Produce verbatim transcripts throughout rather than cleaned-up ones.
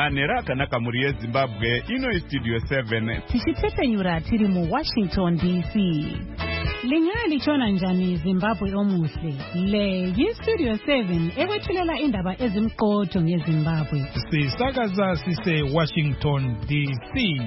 manhero akanaka muri yezimbabwe. Ino istudio seven tichitepenyura tiri muWashington D C. Lingaya lichona njani Zimbabwe omuhle. Le yistudio seven ekwethulela indaba ezimqotho ngeZimbabwe. Sisakaza sise Washington D C.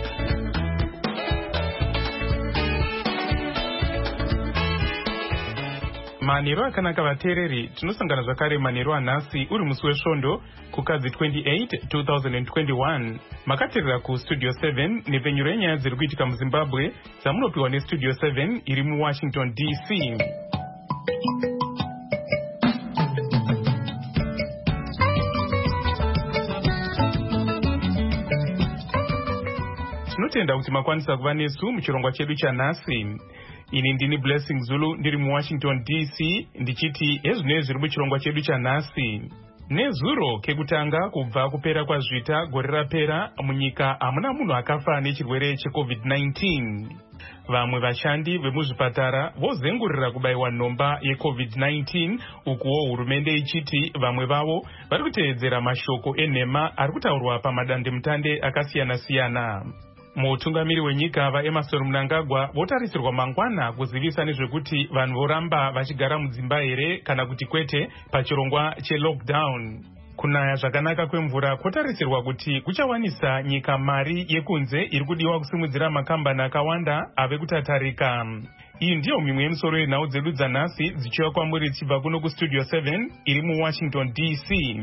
Manhero akanaka vateereri, tinosangana zvakare manhero anhasi uri musi wesvondo kukadzi twenty-eight two thousand twenty-one. Makateerera kustudio seven nepenyuro yenyaya dziri kuitika muZimbabwe dzamunopiwa nestudio seven iri muWashington D C. Tinotenda kuti makwanisa kuva nesu muchirongwa chedu chanhasi. Ini ndini Blessing Zulu ndiri muWashington D C ndichiti ezvino zviri muchirongwa chedu chanhasi. Nezuro kekutanga kubva kupera kwazvita gore rapera munyika hamuna munhu akafa nechirwere checovid nineteen. Vamwe vashandi vemuzvipatara vozengurira kubayiwa nhomba yecovid nineteen, ukuwo hurumende ichiti vamwe vavo vari kuteedzera mashoko enhema ari kutaurwa pamadandemutande akasiyana-siyana. Mutungamiri wenyika vaEmmerson Mnangagwa votarisirwa mangwana kuzivisa nezvekuti vanhu voramba vachigara mudzimba here kana kuti kwete pachirongwa chelockdown. Kunaya zvakanaka kwemvura kwotarisirwa kuti kuchawanisa nyika mari yekunze iri kudiwa kusimudzira makambani akawanda ave kutatarika. Iyi ndiyo mimwe yemisoro yenhau dzedu dzanhasi dzichiwa kwamuri dzichibva kuno kustudio seven iri muWashington D C.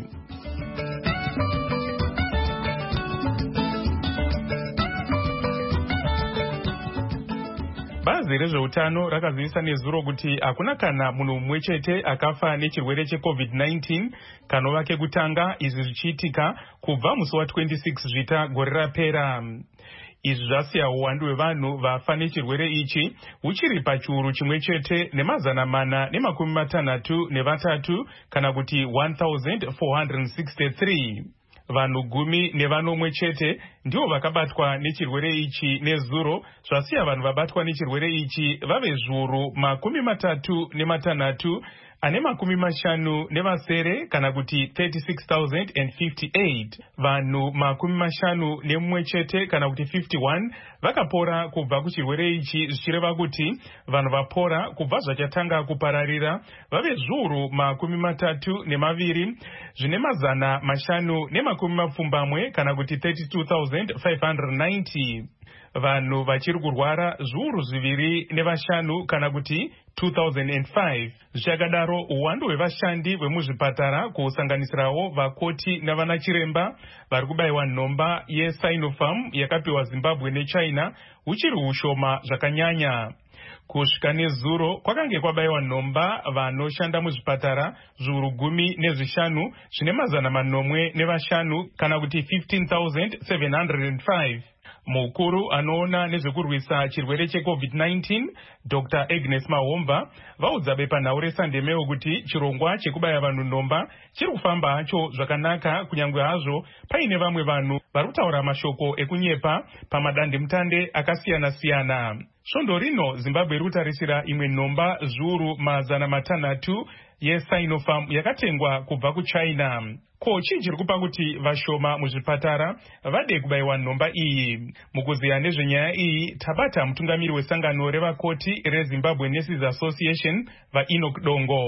Bazi rezveutano rakazivisa nezuro kuti hakuna kana munhu mumwe chete akafa nechirwere checovid nineteen kanova kekutanga, izvi zvichiitika kubva musi wa twenty-six zvita gore rapera. Izvi zvasiya uwandu hwevanhu vafa nechirwere ichi huchiri pachiuru chimwe chete nemazana mana nemakumi matanhatu nevatatu kana kuti one thousand four hundred sixty-three. Vanhu gumi nevanomwe chete ndivo vakabatwa nechirwere ichi nezuro, zvasiya vanhu vabatwa nechirwere ichi vave zviuru makumi matatu nematanhatu ane makumi mashanu nevasere kana kuti thirty-six thousand fifty-eight. Vanhu makumi mashanu nemumwe chete kana kuti fifty-one vakapora kubva kuchirwere ichi, zvichireva kuti vanhu vapora kubva zvachatanga kupararira vave zviuru makumi matatu nemaviri zvine mazana mashanu nemakumi mapfumbamwe kana kuti thirty-two thousand five hundred ninety. Vanhu vachiri kurwara zviuru zviviri nevashanu kana kuti two thousand five. Zvichakadaro uwandu hwevashandi vemuzvipatara kusanganisirawo vakoti navanachiremba vari kubayiwa nhomba yeSinopharm yakapiwa Zimbabwe neChina huchiri hushoma zvakanyanya. Kusvika nezuro kwakange kwabayiwa nhomba vanoshanda muzvipatara zviuru gumi nezvishanu zvine mazana manomwe nevashanu kana kuti fifteen thousand seven hundred five. Mukuru anoona nezvekurwisa chirwere checovid nineteen Doctor Agnes Mahomba vaudza bepanhau reSandemeo kuti chirongwa chekubaya vanhu nhomba chiri kufamba hacho zvakanaka, kunyangwe hazvo paine vamwe vanhu vari kutaura mashoko ekunyepa pamadandemutande akasiyana-siyana. Svondo rino Zimbabwe iri kutarisira imwe nhomba zviuru mazana matanhatu yeSinopharm yakatengwa kubva kuChina. Ko chii chiri kupa kuti vashoma muzvipatara vade kubayiwa nhomba iyi? Mukuziya nezvenyaya iyi tabata mutungamiri wesangano revakoti reZimbabwe Nurses Association vaEnoch Dongo.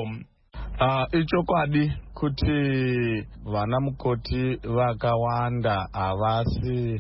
Uh, ichokwadi kuti vana mukoti vakawanda havasi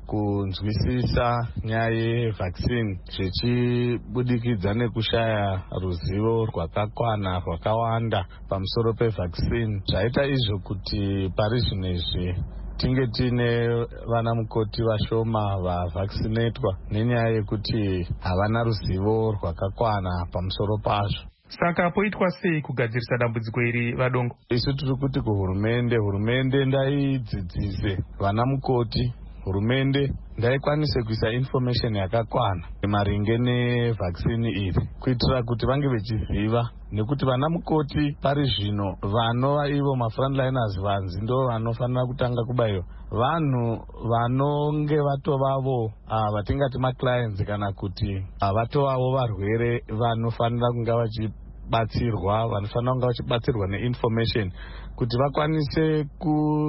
kunzwisisa nyaya yevaccine zvichibudikidza nekushaya ruzivo rwakakwana rwakawanda pamusoro pevaccine. Zvaita izvo kuti pari zvino izvi tinge tine vana mukoti vashoma vavaccinatwa nenyaya yekuti havana ruzivo rwakakwana pamusoro pazvo. Saka poitwa sei kugadzirisa dambudziko iri vadongo? Isu tiri kuti kuhurumende, hurumende ndaidzidzise vana mukoti, hurumende ndaikwanise kuisa information yakakwana maringe nevaccine iri kuitira kuti vange vechiziva, nekuti vana mukoti pari zvino vanova ivo mafrontliners vanzi ndo vanofanira kutanga kubayiwa. Vanhu vanonge vatovavo vatingati maclients kana kuti vatovavo varwere vanofanira kunga vachibatsirwa, vanofanira kunga vachibatsirwa neinformation kuti vakwanise ku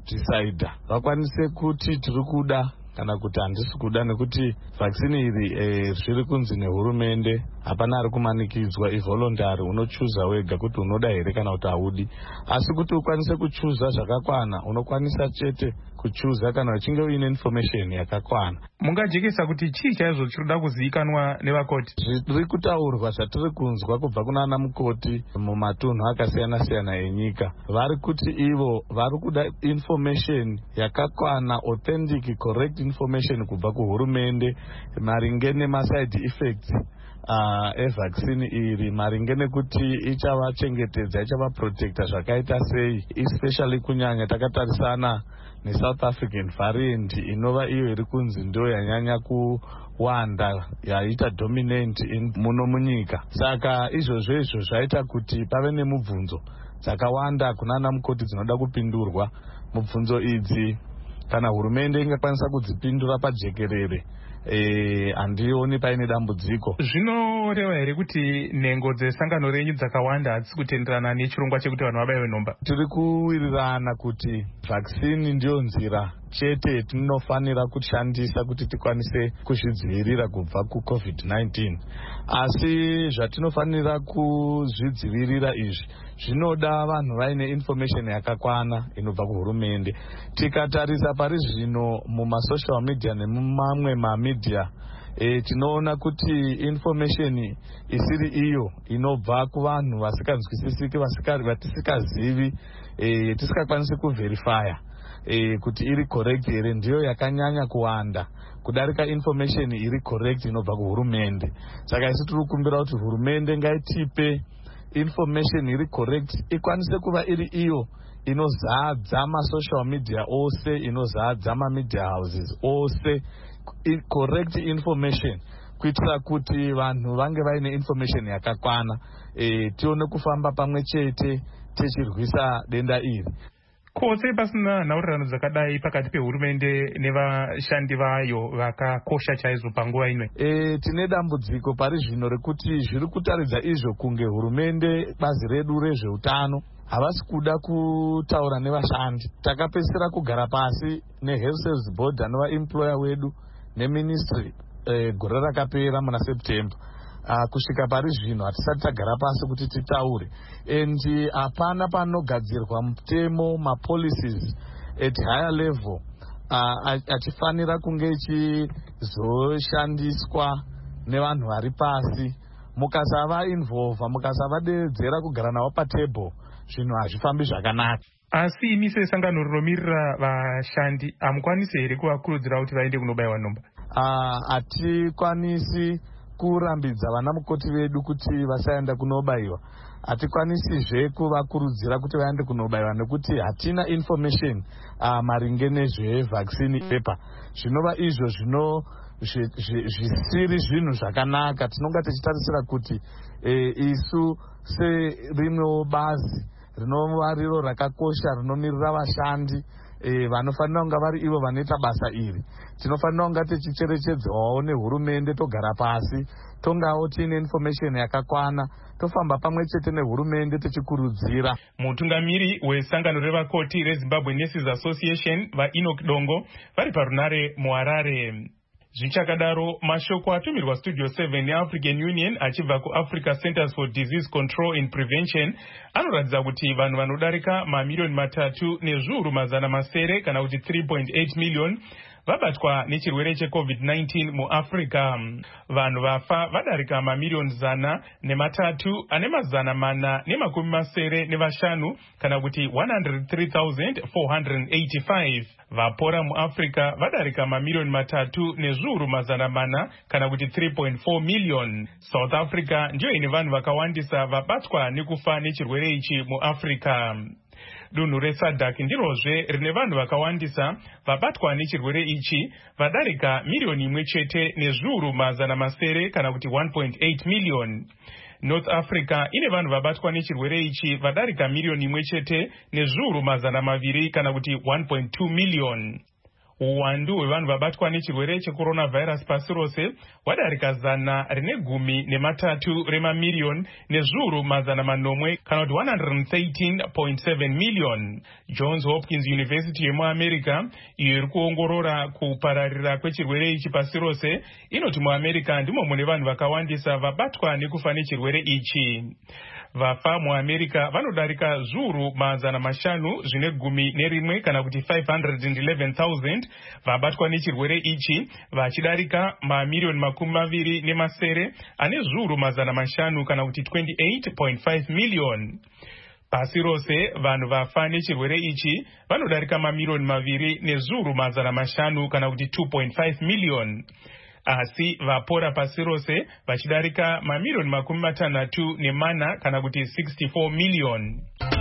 kudhisaidha, vakwanise kuti tiri kuda kana kuti handisi kuda, nekuti vaccine iri eh, zviri kunzi nehurumende hapana ari kumanikidzwa, ivoluntary, unochuza wega kuti unoda here kana kuti haudi. Asi kuti ukwanise kuchuza zvakakwana, unokwanisa chete kuchuza kana uchinge uine information yakakwana. Mungajekesa kuti chii chaizvo chinoda kuzivikanwa nevakoti? Zviri kutaurwa zvatiri kunzwa kubva kunana mukoti mumatunhu akasiyana siyana enyika, vari kuti ivo vari kuda information yakakwana, authentic, correct information kubva kuhurumende maringe nemaside effects Uh, evaccine iri, maringe nekuti ichavachengetedza, ichavaprotecta zvakaita sei, especially kunyanya takatarisana neSouth African variant inova iyo iri kunzi ndo yanyanya kuwanda, yaita dominant muno munyika. Saka izvozvo izvo zvaita kuti pave nemubvunzo dzakawanda kunana mukoti dzinoda kupindurwa. Mubvunzo idzi kana hurumende ingakwanisa kudzipindura pajekerere, handioni e, paine dambudziko. Zvinoreva here kuti nhengo dzesangano renyu dzakawanda hadzisi kutenderana nechirongwa chekuti vanhu vabaiwe nhomba? Tiri kuwirirana kuti vaccine ndiyo nzira chete tinofanira kushandisa kuti tikwanise kuzvidzivirira kubva kucovid nineteen. Asi zvatinofanira kuzvidzivirira izvi zvinoda vanhu vaine information yakakwana inobva kuhurumende. Tikatarisa pari zvino mumasocial media nemumamwe mamedia, E, tinoona kuti information isiri iyo inobva kuvanhu vasinganzwisisiki, vatisikazivi, e, tisikakwanisi kuverifya e, kuti iri correct here, ndiyo yakanyanya kuwanda kudarika information iri correct inobva kuhurumende. Saka isi tiri kukumbira kuti hurumende ngaitipe information iri correct, ikwanise kuva iri iyo inozadza masocial media ose, inozadza mamedia houses ose, correct information, kuitira kuti vanhu vange vaine information yakakwana, e, tione kufamba pamwe chete tichirwisa denda iri. Kose pasina nhaurirano dzakadai pakati pehurumende nevashandi vayo vakakosha chaizvo panguva ino? E, tine dambudziko pari zvino rekuti zviri kutaridza izvo kunge hurumende, bazi redu rezveutano, havasi kuda kutaura nevashandi. Takapesera kugara pasi nehealth service board anova employer wedu neministry eh, gore rakapera muna September. Uh, kusvika pari zvino hatisati tagara pasi kuti titaure, and hapana panogadzirwa mutemo, mapolicies at higher level uh, achifanira kunge ichizoshandiswa nevanhu vari pasi. Mukasava involva, mukasavadedzera kugara navo patable, zvinhu hazvifambi zvakanaka. Asi imi sesangano rinomirira vashandi hamukwanisi here kuvakurudzira kuti vaende kunobayiwa nhomba? Hatikwanisi uh, kurambidza vana mukoti vedu kuti vasaenda kunobayiwa. Hatikwanisizve kuvakurudzira kuti vaende kunobayiwa nekuti hatina information uh, maringe nezvevaccine paper. Zvinova izvo zvino zvisiri zvinhu zvakanaka. Tinonga tichitarisira kuti e, isu serimwewo bazi rinova riro rakakosha rinomirira vashandi e, vanofanira kunga vari ivo vanoita basa iri, tinofanira kunga tichicherechedzwawo nehurumende, togara pasi tongawo tiine information yakakwana, tofamba pamwe chete nehurumende tichikurudzira. Mutungamiri wesangano revakoti reZimbabwe Nurses Association vaEnoch Dongo vari parunare muHarare. Zvichakadaro, mashoko atumirwa Studio seven yeAfrican Union achibva kuAfrica Centers for Disease Control and Prevention anoratidza kuti vanhu vanodarika mamiliyoni matatu nezviuru mazana masere kana kuti three point eight million vabatwa nechirwere checovid nineteen muAfrica. Vanhu vafa vadarika mamiliyoni zana nematatu ane mazana mana nemakumi masere nevashanu kana kuti one hundred three thousand four hundred eighty-five. Vapora muAfrica vadarika mamiliyoni matatu nezviuru mazana mana kana kuti three point four million. South Africa ndiyo ine vanhu vakawandisa vabatwa nekufa nechirwere ichi muAfrica. Dunhu reSADC ndirozve rine vanhu vakawandisa vabatwa nechirwere ichi vadarika miliyoni imwe chete nezviuru mazana masere kana kuti one point eight million. North Africa ine vanhu vabatwa nechirwere ichi vadarika miliyoni imwe chete nezviuru mazana maviri kana kuti one point two million. uwandu hwevanhu vabatwa nechirwere checoronavirus pasi rose hwadarika zana rine gumi nematatu remamiriyoni nezviuru mazana manomwe kana kuti one hundred thirteen point seven million. Johns Hopkins University yemuamerica iyo iri kuongorora kupararira kwechirwere ichi pasi rose inoti muamerica ndimo mune vanhu vakawandisa vabatwa nekufa nechirwere ichi. Vafa muamerica vanodarika zviuru mazana mashanu zvine gumi nerimwe kana kuti five hundred eleven thousand vabatwa nechirwere ichi, vachidarika mamiriyoni makumi maviri nemasere ane zviuru mazana mashanu kana kuti twenty-eight point five million. Pasi rose vanhu vafa nechirwere ichi vanodarika mamiriyoni maviri nezviuru mazana mashanu kana kuti two point five million. Asi vapora pasi rose vachidarika mamiriyoni makumi matanhatu nemana kana kuti sixty-four million.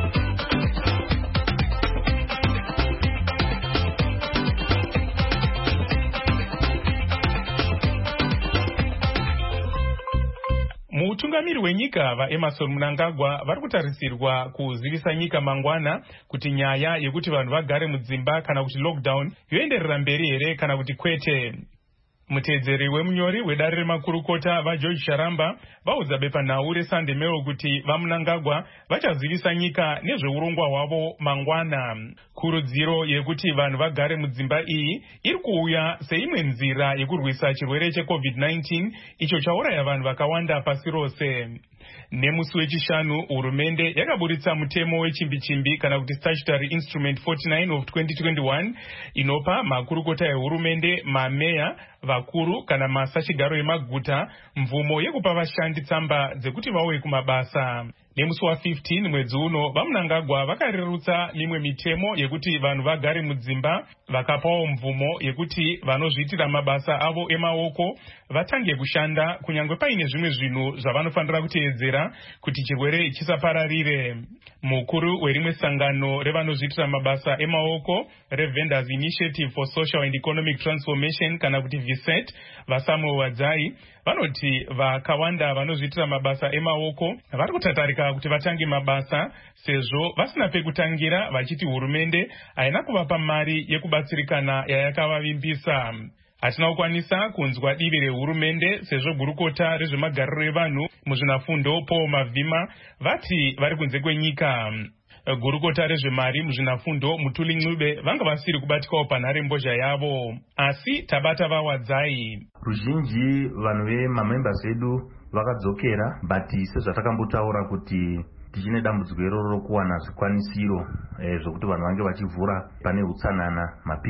Mutungamiri wenyika vaEmmerson Mnangagwa vari kutarisirwa kuzivisa nyika mangwana kuti nyaya yekuti vanhu vagare mudzimba kana kuti lockdown yoenderera mberi here kana kuti kwete. Mutedzeri wemunyori wedare remakurukota vaGeorge Sharamba vaudza bepanhau reSunday Mail kuti vaMnangagwa vachazivisa nyika nezveurongwa hwavo mangwana. Kurudziro yekuti vanhu vagare mudzimba iyi iri kuuya seimwe nzira yekurwisa chirwere checovid nineteen icho chauraya vanhu vakawanda pasi rose. Nemusi wechishanu hurumende yakaburitsa mutemo wechimbi-chimbi kana kuti statutory instrument forty-nine of twenty twenty-one inopa makurukota ehurumende, mameya, vakuru kana masachigaro emaguta mvumo yekupa vashandi tsamba dzekuti vauye kumabasa. Nemusi wa15 mwedzi uno vaMnangagwa vakarerutsa mimwe mitemo yekuti vanhu vagare mudzimba, vakapawo mvumo yekuti vanozviitira mabasa avo emaoko vatange kushanda kunyange paine zvimwe zvinhu zvavanofanira kuteedzera kuti chirwere chisapararire. Mukuru werimwe sangano revanozviitira mabasa emaoko reVendors Initiative for Social and Economic Transformation kana kuti V S E T vaSamuel Wadzai vanoti vakawanda vanozviitira mabasa emaoko vari kutatarika kuti vatange mabasa sezvo vasina pekutangira, vachiti hurumende haina kuvapa mari yekubatsirikana yayakavavimbisa. Hatina kukwanisa kunzwa divi rehurumende sezvo gurukota rezvemagariro evanhu muzvinafundo Paul Mavhima vati vari kunze kwenyika. Gurukota rezvemari muzvinafundo Mutuli Ncube vanga vasiri kubatikawo panhare mbozha yavo, asi tabata vaWadzai. Ruzhinji vanhu vemamembers edu vakadzokera, but sezvatakambotaura kuti tichine dambudziko iroro rokuwana zvikwanisiro eh, zvokuti vanhu vange vachivhura pane utsanana ma-P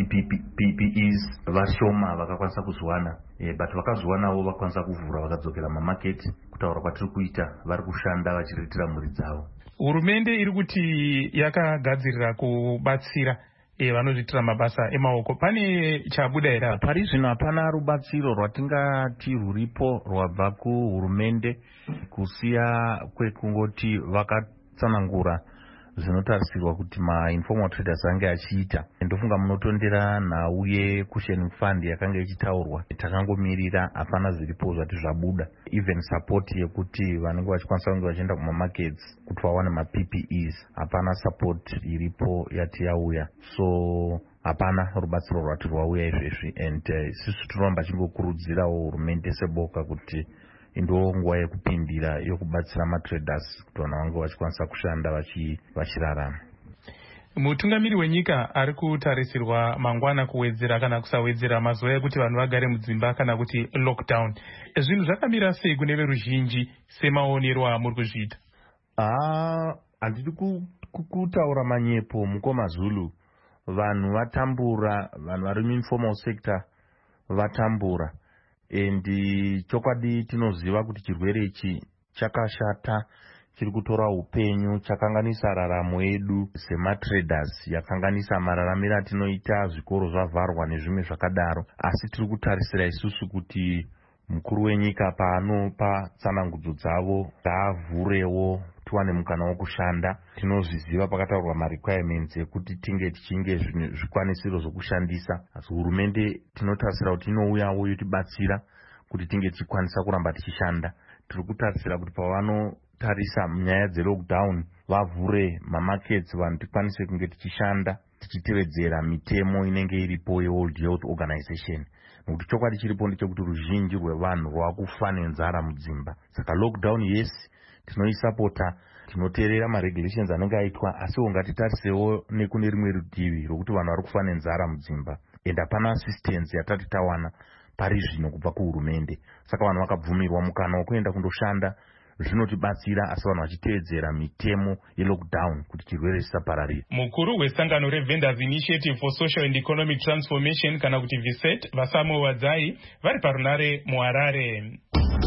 P Es vashoma vakakwanisa kuzviwana, eh, but vakazviwanawo vakwanisa kuvhura vakadzokera mamaketi. Kutaura kwatiri kuita vari kushanda vachiritira mhuri dzavo. Hurumende iri kuti yakagadzirira kubatsira e vanozviitira mabasa emaoko, pane chabuda here? Pari zvino hapana rubatsiro rwatingati ruripo rwabva kuhurumende kusiya kwekungoti vakatsanangura zvinotarisirwa kuti ma-informal traders ange achiita. Ndofunga munotondera nhau ye-cushion fund yakanga ichitaurwa, takangomirira, hapana zviripo zvati zvabuda. Even support yekuti vanenge vachikwanisa kunge vachienda kumamarkets kuti vawane ma-P P Es, hapana support iripo yati yauya. So hapana rubatsiro rwati rwauya izvezvi, and uh, sisi tinoramba chingokurudzirawo hurumende seboka kuti ndo nguva yekupindira yokubatsira matraders kuti vanhu vange vachikwanisa kushanda vachirarama. Mutungamiri wenyika ari kutarisirwa mangwana kuwedzera kana kusawedzera mazuva ekuti vanhu vagare mudzimba kana kuti lockdown. Zvinhu zvakamira sei kune veruzhinji semaonero amuri kuzviita? Ah, handidi kutaura manyepo mukoma Zulu. Vanhu vatambura, vanhu vari muinformal sector vatambura. Endi chokwadi tinoziva kuti chirwere ichi chakashata, chiri kutora upenyu, chakanganisa raramo yedu sematraders, yakanganisa mararamiro atinoita, zvikoro zvavharwa nezvimwe zvakadaro. Asi tiri kutarisira isusu kuti mukuru wenyika paanopa tsanangudzo dzavo ngaavhurewo tiwane mukana wokushanda. Tinozviziva pakataurwa ma-requirements ekuti tinge tichinge zvikwanisiro zvokushandisa. Asi hurumende tinotarisira kuti inouyawo yotibatsira kuti tinge tichikwanisa kuramba tichishanda. Tiri kutarisira kuti pavanotarisa nyaya dzelockdown vavhure mamarkets, vanhu tikwanise kunge tichishanda tichitevedzera mitemo inenge iripo yeWorld Health Organization. Nokuti chokwadi chiripo ndechekuti ruzhinji rwevanhu rwakufa nenzara mudzimba. Saka lockdown yes tinoisapota, tinoteerera maregulations anenge aitwa, asiwo ngatitarisewo nekune rimwe rutivi rokuti vanhu vari kufa nenzara mudzimba and hapana assistance yatati tawana pari zvino kubva kuhurumende. Saka vanhu vakabvumirwa mukana wekuenda kundoshanda, zvinotibatsira, asi vanhu vachitevedzera mitemo yelockdown kuti chirwere chisapararira. Mukuru wesangano reVendors Initiative for Social and Economic Transformation kana kuti V S E T Vasamuel Wadzai vari parunare muHarare.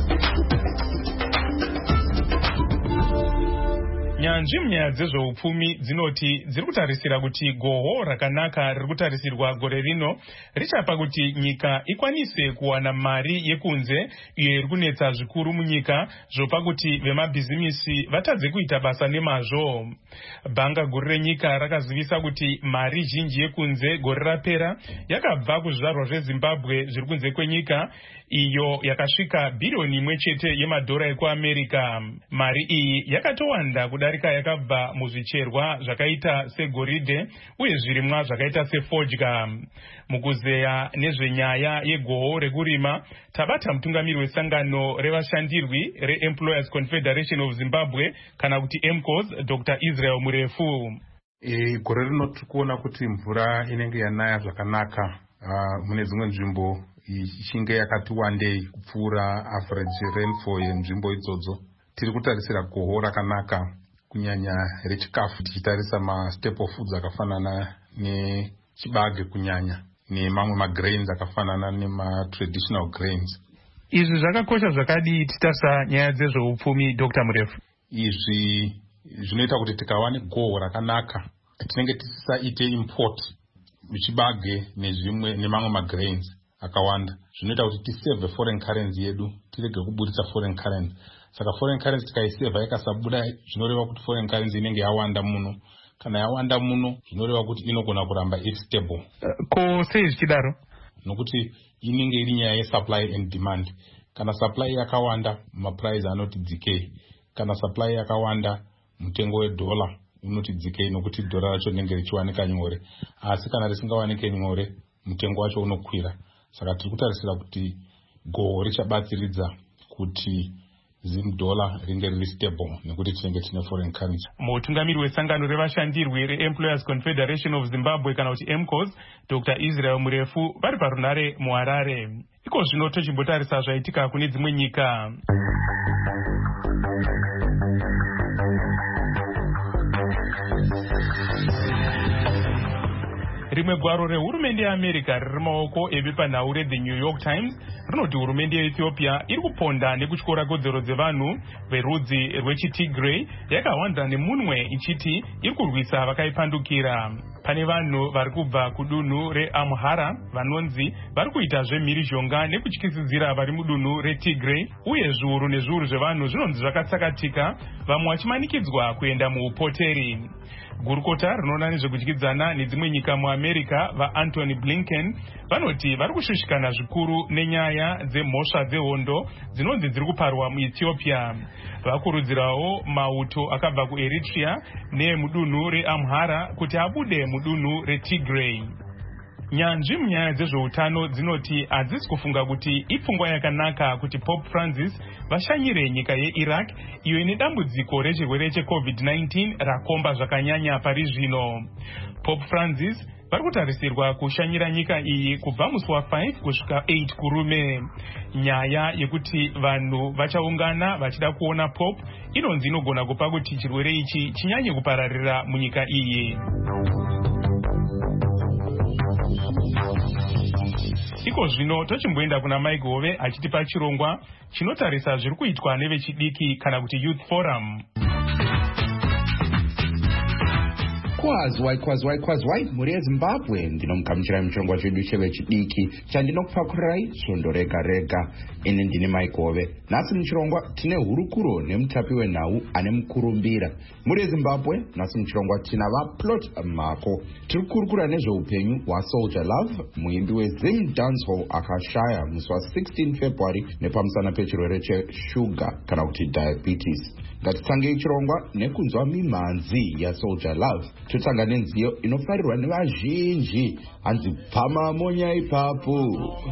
Nyanzvi munyaya dzezveupfumi dzinoti dziri kutarisira kuti goho rakanaka riri kutarisirwa gore rino richapa kuti nyika ikwanise kuwana mari yekunze iyo iri kunetsa zvikuru munyika, zvopa kuti vemabhizimisi vatadze kuita basa nemazvo. Bhanga guru renyika rakazivisa kuti mari zhinji yekunze gore rapera yakabva kuzvizvarwa zveZimbabwe zviri kunze kwenyika, iyo yakasvika bhirioni imwe chete yemadhora ekuAmerica. Mari iyi yakatowanda kudarika yakabva muzvicherwa zvakaita segoridhe uye zvirimwa zvakaita sefodya. Mukuzeya nezvenyaya yegoho rekurima, tabata mutungamiri wesangano revashandirwi reEmployers Confederation of Zimbabwe kana kuti E M C O S, Doctor Israel Murefu. E, gore rino tikuona kuti mvura inenge yanaya zvakanaka uh, mune dzimwe nzvimbo ichinge yakati wandei kupfuura average rainfall yenzvimbo idzodzo. Tiri kutarisira goho rakanaka kunyanya rechikafu, tichitarisa ma-staple foods akafanana nechibage kunyanya nemamwe ma-grains akafanana nema-traditional grains. Izvi zvakakosha zvakadii titarisa nyaya dzezveupfumi, Doctor Murefu? Izvi zvinoita kuti tikawane goho rakanaka tinenge tisaite import chibage nezvimwe nemamwe ma-grains akawanda. Zvinoita kuti tisave foreign currency yedu, tirege kubudisa foreign currency. Saka foreign currency tikaiseva ikasabuda, zvinoreva kuti foreign currency inenge yawanda muno. Kana yawanda muno, zvinoreva kuti inogona kuramba iri stable. Uh, ko sei zvichidaro? Nokuti inenge iri nyaya yesupply and demand. Kana supply yakawanda, maprice anoti decay. Kana supply yakawanda, mutengo wedola unoti decay, nokuti dola racho rinenge richiwanika nyore. Asi kana risingawanike nyore, mutengo wacho unokwira. Saka tiri kutarisira kuti goho richabatsiridza kuti zim dola ringe riri stable nekuti tinenge tine foreign currency. Mutungamiri wesangano revashandirwi reEmployers Confederation of Zimbabwe kana kuti E M C O S, Doctor Israel Murefu vari parunare muHarare. Iko zvino tochimbotarisa zvaitika kune dzimwe nyika. Rimwe gwaro rehurumende yeAmerica riri maoko evepanhau reThe New York Times rinoti hurumende yeEthiopia iri kuponda nekutyora kodzero dzevanhu verudzi rwechiTigray yakawanza nemunwe ichiti iri kurwisa vakaipandukira. Pane vanhu vari kubva kudunhu reAmhara vanonzi vari kuita zvemhirizhonga nekutyisidzira vari mudunhu reTigray, uye zviuru nezviuru zvevanhu zvinonzi zvakatsakatika, vamwe vachimanikidzwa kuenda muupoteri. Gurukota rinoona nezvekudyidzana nedzimwe nyika muAmerica vaAntony Blinken vanoti vari kushushikana zvikuru nenyaya dzemhosva dzehondo dzinonzi dziri kuparwa muEthiopia. Vakurudzirawo mauto akabva kuEritrea neemudunhu reAmhara kuti abude mudunhu reTigray. Nyanzvi munyaya dzezveutano dzinoti hadzisi kufunga kuti ipfungwa yakanaka kuti Pope Francis vashanyire nyika yeIraq iyo ine dambudziko rechirwere cheCovid nineteen rakomba zvakanyanya pari zvino. Pope Francis vari kutarisirwa kushanyira nyika iyi kubva musi wa5 kusvika eight kurume. Nyaya yekuti vanhu vachaungana vachida kuona Pope inonzi inogona kupa kuti chirwere ichi chinyanye kupararira munyika iyi. Iko zvino tochimboenda kuna Mike Hove achitipa chirongwa chinotarisa zviri kuitwa nevechidiki kana kuti Youth Forum. Kwazwai kwazwai kwazwai muri yeZimbabwe, ndinomukamuchirai muchirongwa chedu chevechidiki chandinokupakurai svondo rega rega. Ini ndini Mike Hove. Nhasi muchirongwa tine hurukuro nemutapi wenhau ane mukurumbira. Muri yeZimbabwe, nhasi muchirongwa tina vaPlot Mako. Tiri kurukura nezveupenyu hwaSoldier Love, muimbi weZim Dancehall akashaya musi wa16 February nepamusana pechirwere cheshuga kana kuti diabetes. Ngatitangei chirongwa nekunzwa mimhanzi yaSoldier Love. totsanga nenziyo inofarirwa nevazhinji hanzi pama monya ipapo.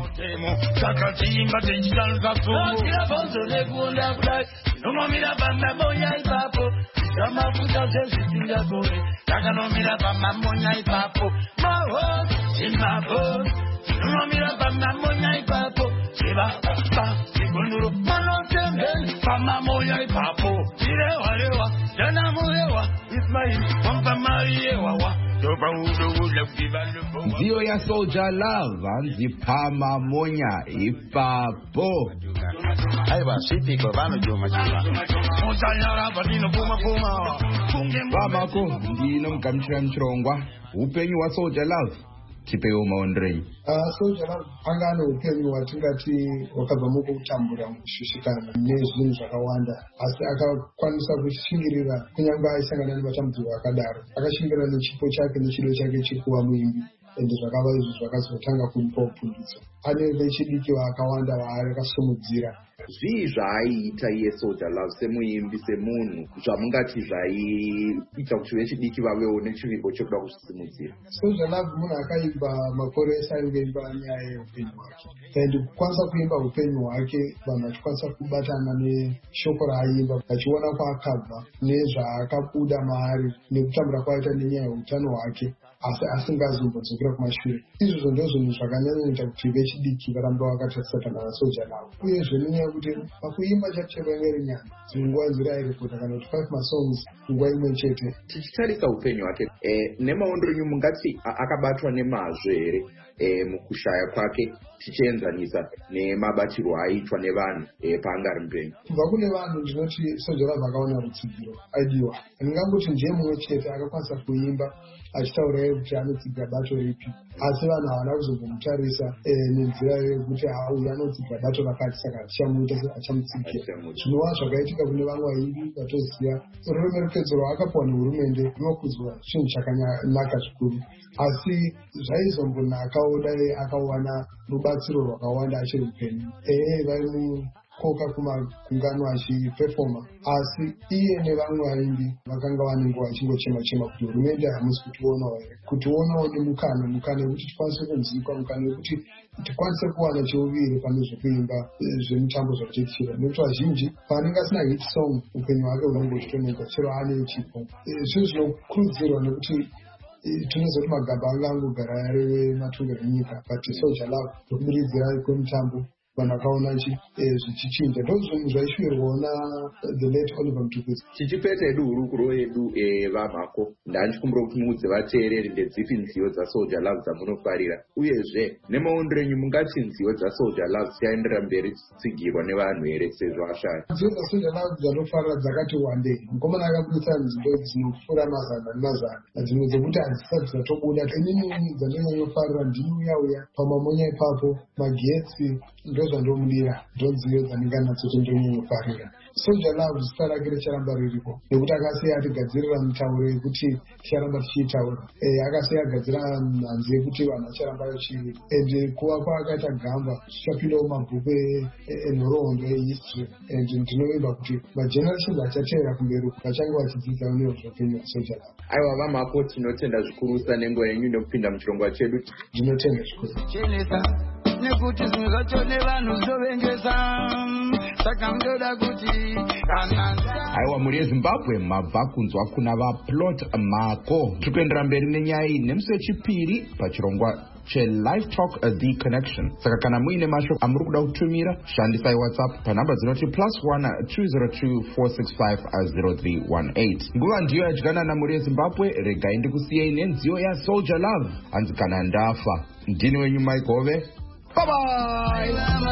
Nziyo ya Soldier Love hanzi pama monya ipapo. Aiwa sipiko vano juma juma Muzanyara badino puma puma Wamako ndino mkamchira mchirongwa upenyu wa Soldier Love tipewo maondrei. Uh, Soldier Love angano upenyu watingati wakabva mukutambura mushushikana nezvinhu zvakawanda asi akakwanisa kushingirira kunyange aisangana nematambudziko akadaro akashingirira nechipo chake nechido chake chekuva muimbi ende zvakava izvo zvakazotanga kumupa upundutso. Ane vechidiki vakawanda vaari akasumudzira. Zvii zvaiita iye Soldier Love semuimbi semunhu zvamungati zvaiita kuti vechidiki vavewo nechivimbo chekuda kuzvisimudzira? Soldier Love munhu akaimba makore esaingoimba nyaya yeupenyu hwake ende kukwanisa kuimba upenyu hwake vanhu vachikwanisa kubatana neshoko raaiimba vachiona kwaakabva nezvaakabuda maari nekutambura kwaita nenyaya yeutano hwake asi asingazombodzokera kumashure. Izvozvo ndizvo zvinhu zvakanyanyoita kuti vechidiki varamba vakatarisana naSoldier Love. Uyezve nenyaya yekuti pakuimba chacho vaingeri nyaya dzimwe nguva dzirairekota kana kuti five masongs nguva imwe chete. Tichitarisa upenyu hwake eh, nemaondro enyu mungati akabatwa nemazvo here eh, mukushaya kwake tichienzanisa nemabatirwo aiitwa nevanhu eh, paangari mupenyu? Kubva kune vanhu ndinoti Soldier Love akaona rutsigiro aidiwa. Ndingangoti ndiye mumwe chete akakwanisa kuimba achitaura kuti anotsigira bato ripi asi vanhu havana kuzombomutarisa nenzira yekuti uyu anotsigira bato rakati saka achichamuita achamutsigira. Zvinova zvakaitika kune vamwe vaimbi vatoziva ruremekedzo rwaakapiwa nehurumende rinokudzwa chinhu chakanaka zvikuru asi zvaizombonakawo dai akawana rubatsiro rwakawanda achiri upenyu. Ehe vaimukoka kumagungano achipefoma asi iye nevamwe vaimbi vakanga vane nguva vachingochema chema kuti hurumende hamusi kutionawo here kutionawo nemukana mukana wekuti tikwanise kunzikwa mukana wekuti tikwanise kuwana cheuviri pane zvekuimba zvemutambo zvatichira nekuti vazhinji paanenge asina hit song upenyu hwake hunongochitoneka chero ane chipo. Zvinhu zvinokurudzirwa nekuti tinozoti magamba anga angogara areve matungiro enyika but Soldier Love nokubiridzira kwemutambo vanhu vakaona zvichichinja ndo zvinhu zvaishwirwawo the late Oliver Mtukudzi. Tichipedza edu hurukuro yedu vamhako ndanchikumbira kuti muudze vateereri ndedzipi nziyo dzaSoldier Love dzamunofarira uyezve nemaondro enyu mungati nziyo dzaSoldier Love dzichaenderera mberi dzichitsigirwa nevanhu here sezvo ashaya? Nziyo dzaSoldier Love dzanofarira dzakati wandei. Mukomana akabudisa nziyo dzinopfuura mazana nemazana dzimwe dzekuti hadzisati dzatobuda. Inini dzandinyanyofarira ndini uya uya pamamonya ipapo magetsi ndozvandomudira ndonziyo dzandinganadzo tindonyanyofarira. Soldier Love zita rake richaramba riripo nekuti akasiya atigadzirira mitauro yekuti ticharamba tichiitaura. Akasiya agadzira mhanzi yekuti vanhu vacharamba vachiita ende kuva kwaakaita gamba zvichapindawo mabhuku enhoroondo ehistory and ndinovimba kuti magenerations achateera kumberi vachange vachidzidzawo nezveupenyu hwaSoldier Love. Aiwa vamhako tinotenda zvikurusa nenguva yenyu nekupinda muchirongwa chedu. Ndinotenda zvikuru nekuti zvinhu zvacho nevanhu zvinovengesa saka munoda kuti aiwa muri yeZimbabwe mabva kunzwa kuna vaplot mako. Tiri kuendera mberi nenyaya iyi nemusi wechipiri pachirongwa cheLive Talk The Connection. Saka kana muine mashoko amuri kuda kutumira shandisai WhatsApp panhamba dzinoti plus one two zero two four six five zero three one eight. Nguva ndiyo yadyanana muri yeZimbabwe. Regai ndikusiyei nenziyo yaSoldier Love hanzi kana ndafa. Ndini wenyu Mike Hove. Bye bye.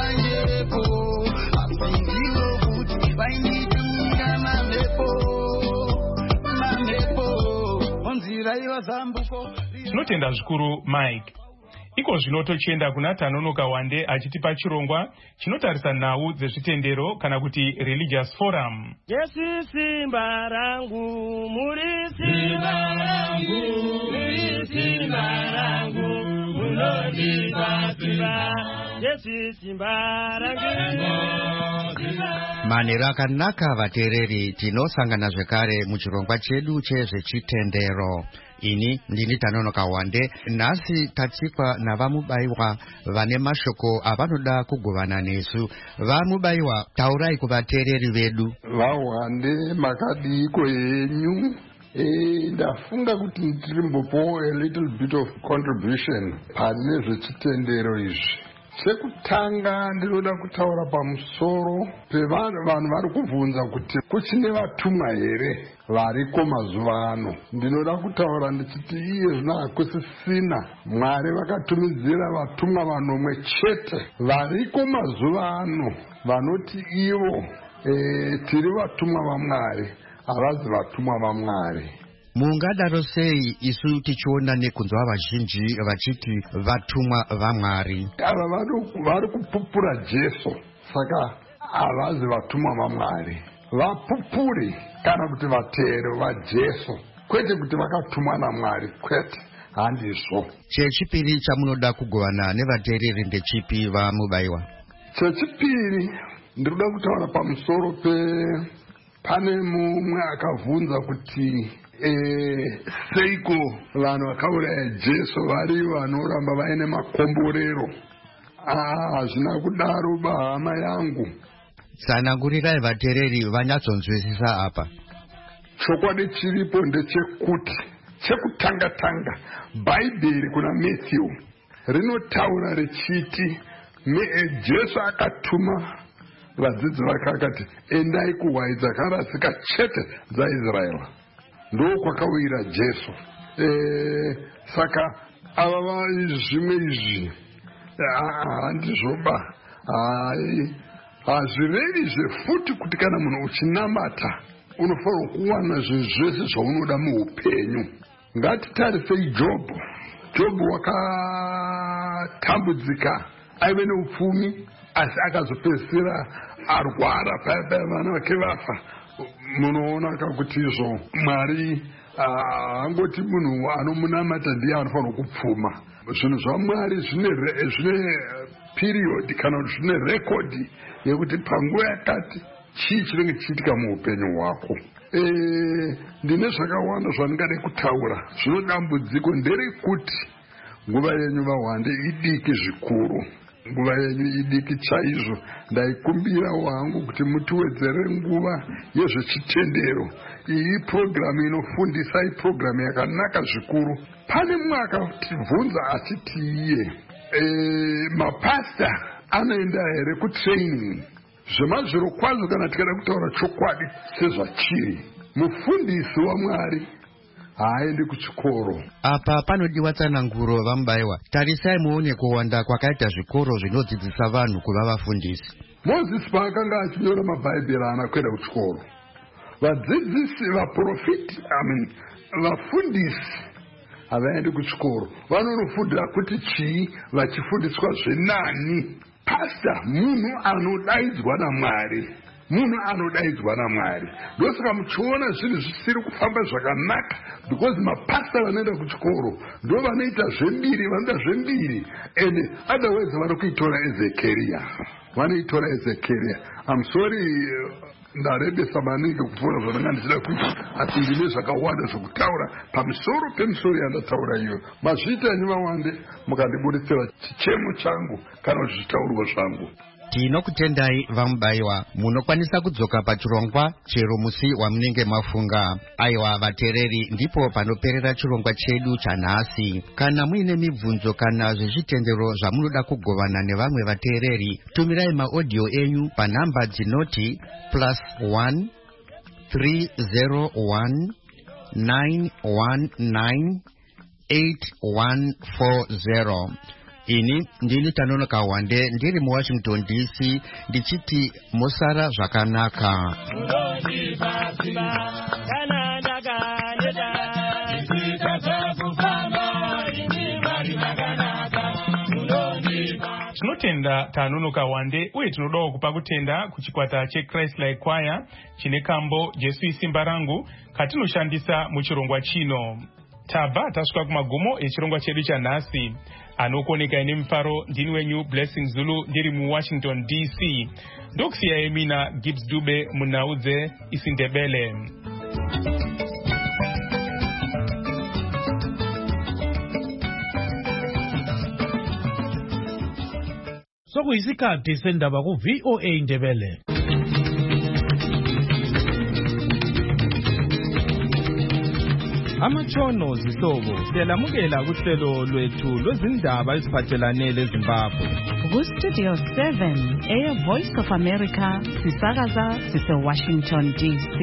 Tinotenda zvikuru Mike. Iko zvino tochienda kuna Tanonoka Wande achitipa chirongwa chinotarisa nhau dzezvitendero kana kuti religious forum. Yesu simba rangu, muri simba rangu, muri simba rangu, munodibatsira. Yesu simba rangu. Manhero akanaka vateereri, tinosangana zvekare muchirongwa chedu chezvechitendero. ini ndini Tanono Kawande nasi tachikwa na vamubaiwa vane mashoko avanoda kugovana nesu. Vamubaiwa taurai kuvateereri vedu. Vawande makadiko yenyu. Eh, ndafunga kuti ndirimbopo a little bit of contribution pane zvechitendero izvi. Chekutanga ndinoda kutaura pamusoro pevanhu vanhu vari kubvunza kuti kuchine vatumwa here variko mazuva ano. Ndinoda kutaura ndichiti iye zvino hakusisina. Mwari vakatumidzira vatumwa vanomwe chete variko mazuva ano vanoti ivo e, tiri vatumwa vaMwari, havazi vatumwa vaMwari. Mungadaro sei isu tichiona nekunzwa vazhinji vachiti vatumwa vaMwari? Ava vari kupupura Jesu, saka havazi vatumwa vaMwari. Vapupuri kana kuti vatero vaJesu, kwete kuti vakatumwa naMwari, kwete, handizvo. Chechipiri chamunoda kugovana nevateereri ndechipi vamubaiwa? Chechipiri ndinoda kutaura pamusoro pe pane mumwe akabvunza kuti Eh, seiko vanhu vakauraya Jesu vari vanoramba vaine makomborero. Ah, hazvina kudaro bahama yangu. Tsanangurirai vateereri vanyatsonzwisisa apa. Chokwadi chiripo ndechekuti chekutanga-tanga Bhaibheri kuna Matthew rinotaura richiti Jesu akatuma vadzidzi vake akati endai kuhwai dzakarasika chete dzaIsraeri. Ndo kwakawira Jesu. E, saka ava zvimwe izvi handizvoba. Hazvirevi zvefuti kuti kana munhu uchinamata unofanirwa kuwana zvinhu zvese zvaunoda muupenyu. Ngatitarisei Jobho. Jobho wakatambudzika aive neupfumi asi akazopedzisira arwara paya paya vana vake vafa. Munoona kakuti izvo Mwari angoti munhu anomunamata ndiye anofanirwa kupfuma. Zvinhu zvaMwari zvine period kana kuti zvine rekodi yekuti panguva yakati chii chinenge chiitika muupenyu hwako. E, ndine zvakawanda zvandingade kutaura. Zvino dambudziko nderekuti nguva yenyu vaWande idiki zvikuru. Nguva yenyu idiki chaizvo. Ndaikumbira wangu kuti mutiwedzere nguva yezvechitendero. Iyi programu inofundisa, iyi programu yakanaka zvikuru. Pane mumwe akatibvunza achiti iye e, mapasta anoenda here kutraining. Zvemazviro kwazvo kana tikada kutaura chokwadi sezvachiri, mufundisi waMwari haaendi kuchikoro. Apa panodiwa tsananguro vamubaiwa. Tarisai muone kuwanda kwakaita zvikoro zvinodzidzisa vanhu kuva vafundisi. Mozisi paakanga achinyora mabhaibheri haana kuenda kuchikoro. Vadzidzisi, vaprofiti, I mean, vafundisi havaendi kuchikoro. Vanonofundira kuti chii vachifundiswa zvenani. Pasta munhu anodaidzwa naMwari. Munhu anodaidzwa naMwari. Ndosaka muchiona zvinhu zvisiri kufamba zvakanaka because mapasta vanoenda kuchikoro ndo vanoita zvembiri, vanoita zvembiri. And otherwise vanokuitora Ezekiria. Vanoitora Ezekiria. I'm sorry ndarebesa maningi kupfuura zvandanga ndichida kuita asi ndine zvakawanda zvokutaura pamusoro pemusoro yandataura iyo. Mazviita yenyu vaWande mukandibuditsira chichemo changu kana kuti zvitaurwa zvangu. Tinokutendai vamubaiwa. Munokwanisa kudzoka pachirongwa chero musi wamunenge mafunga. Aiwa vateereri, ndipo panoperera chirongwa chedu chanhasi. Kana muine mibvunzo kana zvezvitendero zvamunoda kugovana nevamwe vateereri, tumirai maaudio enyu panhamba dzinoti plus one three zero one nine one nine eight one four zero. Ini ndini Tanono Kawande ndiri mu Washington D C ndichiti musara zvakanaka. Tinotenda Tanono Kawande uye tinodawo kupa kutenda kuchikwata cheChrist Like Choir chine kambo Jesu isimba rangu katinoshandisa muchirongwa chino. Tabva tasvika kumagumo echirongwa chedu chanhasi. Anokoneka ine mufaro ndini wenyu Blessing Zulu ndiri mu Washington D C. Ndokusiyai mina Gibbs Dube munaudze isiNdebele. sekuyisikhathi sendaba ku-V O A Ndebele. Amatshono zihlobo siyalamukela kuhlelo lwethu lwezindaba eziphathelane leZimbabwe. Ku-Studio seven, Air Voice of America, sisakaza sise-Washington D C.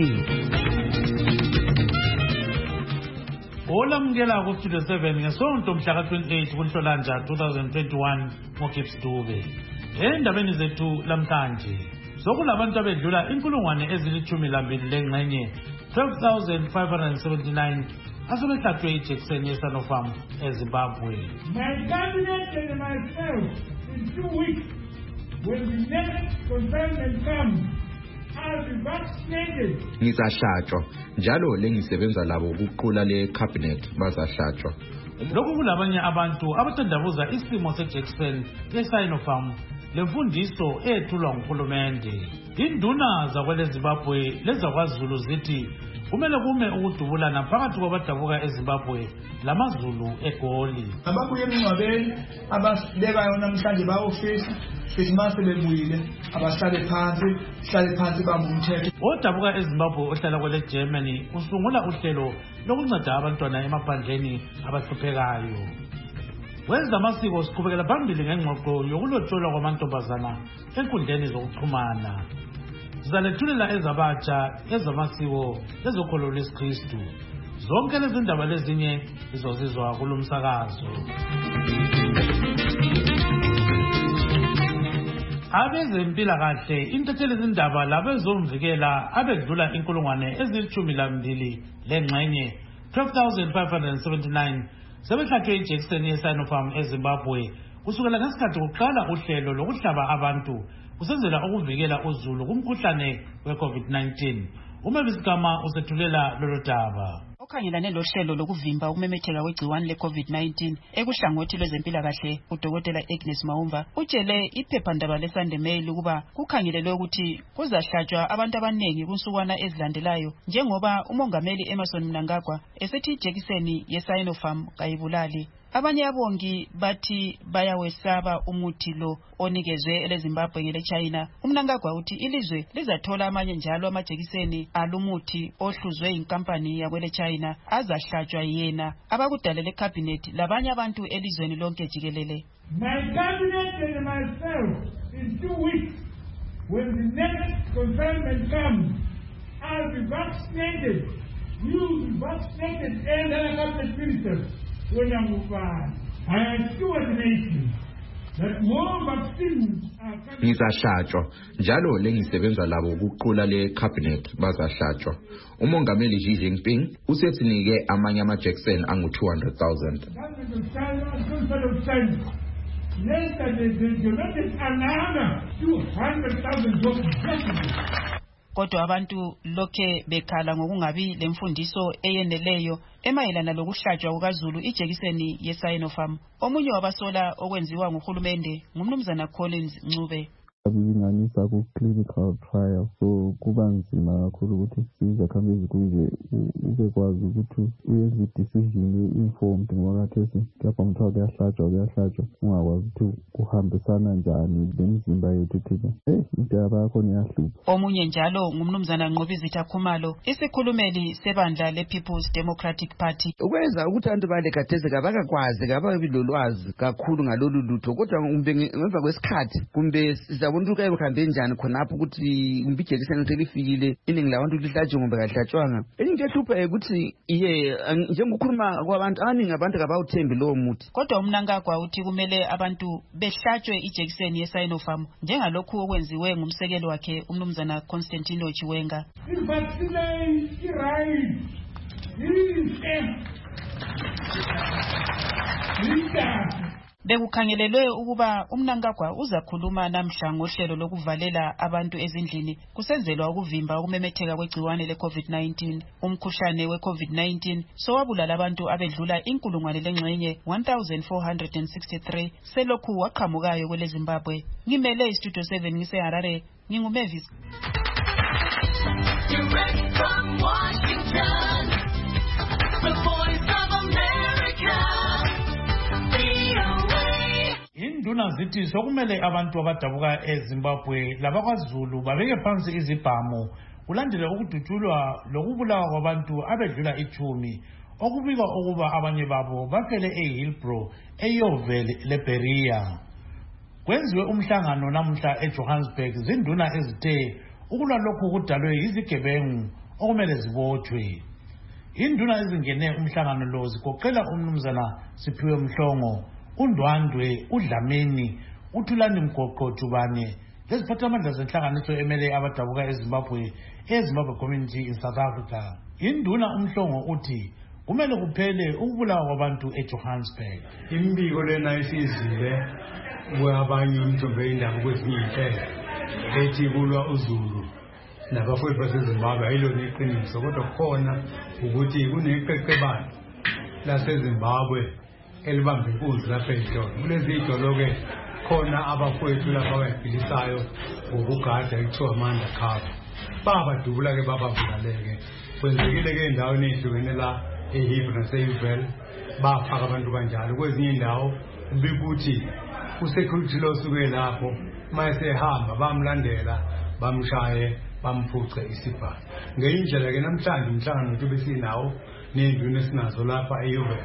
Olamukela ku-Studio seven ngesonto mhla ka-twenty-eight kuNhlolanja twenty twenty-one ngoGibbs Dube. Endabeni zethu lamhlanje sokulabantu abedlula inkulungwane ezilithumi lambili lengxenye twelve thousand five hundred seventy-nine asebehlatshwe ijekiseni yeSanopharm eZimbabwe. My cabinet and myself in two weeks when the next confinement comes I'll be vaccinated. Ngizahlatshwa njalo lengisebenza labo ukuqula le cabinet bazahlatshwa. Lokhu kulabanye abantu abathandabuza isimo sejekiseni yeSanopharm lemfundiso ethulwa nguhulumende. Induna zakweleZimbabwe lezakwaZulu zithi kumele kume ukudubulana phakathi kwabadabuka eZimbabwe lamaZulu eGoli. Ababuye emngcwabeni abasibekayo namhlanje bayofisa sithi mase bebuyile abahlale phansi hlale phansi bangumthetho. Odabuka eZimbabwe ohlala kwele Germany usungula uhlelo lokunceda abantwana emaphandleni abahluphekayo. Wenza amasiko siqhubekela phambili ngengxoxo yokulotsholwa kwamantombazana enkundleni zokuxhumana. Sizalethulela ezabatsha ezamasiko ezokholo lweSikristu. Zonke lezi ndaba lezinye izozizwa kulomsakazo. Abezempilakahle intatheli izindaba labezomvikela abedlula inkulungwane ezilithumi lambili lengxenye twelve thousand five hundred seventy-nine sebehlatshwe ijekiseni yeSanopharm eZimbabwe kusukela ngesikhathi kuqala uhlelo lokuhlaba abantu kusenzela ukuvikela uzulu kumkhuhlane we-COVID nineteen. Umevisikama usethulela lolo daba. Okhangelane lohlelo lokuvimba ukumemetheka kwegciwane le-COVID nineteen ekuhlangothi lwezempilakahle udokotela Agnes Maumba utshele iphephandaba leSunday Mail ukuba kukhangelelwe ukuthi kuzahlatshwa abantu abaningi kunsukwana ezilandelayo njengoba umongameli Emmerson Mnangagwa esethi ijekiseni yeSanopharm kayibulali. Abanye abongi bathi bayawesaba umuthi lo onikezwe eleZimbabwe ngele China. Umnangagwa uthi ilizwe lizathola amanye njalo amajekiseni alumuthi ohluzwe inkampani yakwele China azahlatshwa yena abakudalele cabinet labanye abantu elizweni lonke jikelele. My cabinet and myself in two weeks when the next confinement comes I'll be vaccinated. You will be vaccinated and other cabinet ministers. When I'm fine, I assure the nation that more vaccines are coming. Ngizahlatshwa njalo lengisebenza labo ukuqula le cabinet bazahlatshwa. Umongameli Xi Jinping usethinike amanye amajekiseni angu two hundred thousand. two hundred thousand doses. Kodwa abantu lokhe bekhala ngokungabi lemfundiso eyeneleyo emayelana lokuhlatshwa kukaZulu ijekiseni yeSanopharm. Omunye wabasola okwenziwa nguhulumende ngumnumzana Collins Ncube. Abilinganisa ku-clinical trial, so kuba nzima kakhulu ukuthi izakhamuzi kuze uzekwazi ukuthi uyenze i-decision informed ngoba kathesi kuyapha mthiwa kuyahlatshwa kuyahlatshwa ungakwazi ukuthi kuhambisana njani lemizimba yethu thina. Hey, into yabakhona iyahlupha. Omunye njalo ngumnumzana Nqobizitha Khumalo, isikhulumeli sebandla le-People's Democratic Party. Ukwenza ukuthi abantu bale kathesi kabakakwazi kababi lolwazi kakhulu ngalolu lutho kodwa kumbe ngemva kwesikhathi kumbe abantu kaye bakhambe njani khonapho ukuthi umbijekiseni selifikile iningi labantu lihlatshwe ngombe kahlatshwanga. Into ehlupha ukuthi iye njengokukhuluma kwabantu abaningi abantu kabawuthembi lowo muthi. Kodwa uMnangagwa uthi kumele abantu behlatshwe ijekiseni yeSanopharm njengalokhu okwenziwe ngumsekeli wakhe umnumzana Constantino Chiwenga. Bekukhangelelwe ukuba uMnangagwa uzakhuluma namhla ngohlelo lokuvalela abantu ezindlini kusenzelwa ukuvimba ukumemetheka kwegciwane le-COVID nineteen. Umkhuhlane we-COVID nineteen sowabulala abantu abedlula inkulungwane lengxenye one thousand four hundred sixty-three selokhu waqhamukayo kwele Zimbabwe. Ngimele iStudio seven ngiseHarare, nginguMavis. Direct from Washington, the voice of America. Induna zithi sokumele abantu abadabuka eZimbabwe labakwaZulu babeke phansi izibhamu kulandela ukudutshulwa lokubulawa kwabantu abedlula ichumi okubikwa ukuba abanye babo bafele eHillbrow eYoville leBeria. Kwenziwe umhlangano namuhla eJohannesburg zinduna ezithe ukulwa lokhu kudalwe izigebengu okumele zibotshwe. Induna ezingene umhlangano lo zigoqela umnumzana Siphiwe Mhlongo, uNdwandwe, uDlamini, uThulani Mgoqo Jubane leziphathamandla zenhlanganiso emele abadabuka eZimbabwe eZimbabwe Community in South Africa. Induna uMhlongo uthi kumele kuphele ukubulawa kwabantu eJohannesburg. Imbiko lena isizile kwabanye umthombe indaba kwezinye inhlelo ethi kulwa uZulu nabafowethu baseZimbabwe ayilona iqiniso, kodwa khona ukuthi kuneqeqebane laseZimbabwe elibamba inkunzi lapha eJohn. Kulezi idolo-ke khona abafowethu lapha abayiphilisayo ngokugada ekuthiwa amanda khaba babadubula-ke babavulale-ke. Kwenzekile-ke endaweni ehlukene la eHillbrow naseYoville bafaka abantu kanjalo. Kwezinye indawo kubika ukuthi usecurity lo suke lapho mayesehamba bamlandela bamshaye bamphuce isibhamu. Ngeyindlela-ke namhlanje umhlangano wethu besinawo nenduna esinazo lapha eYoville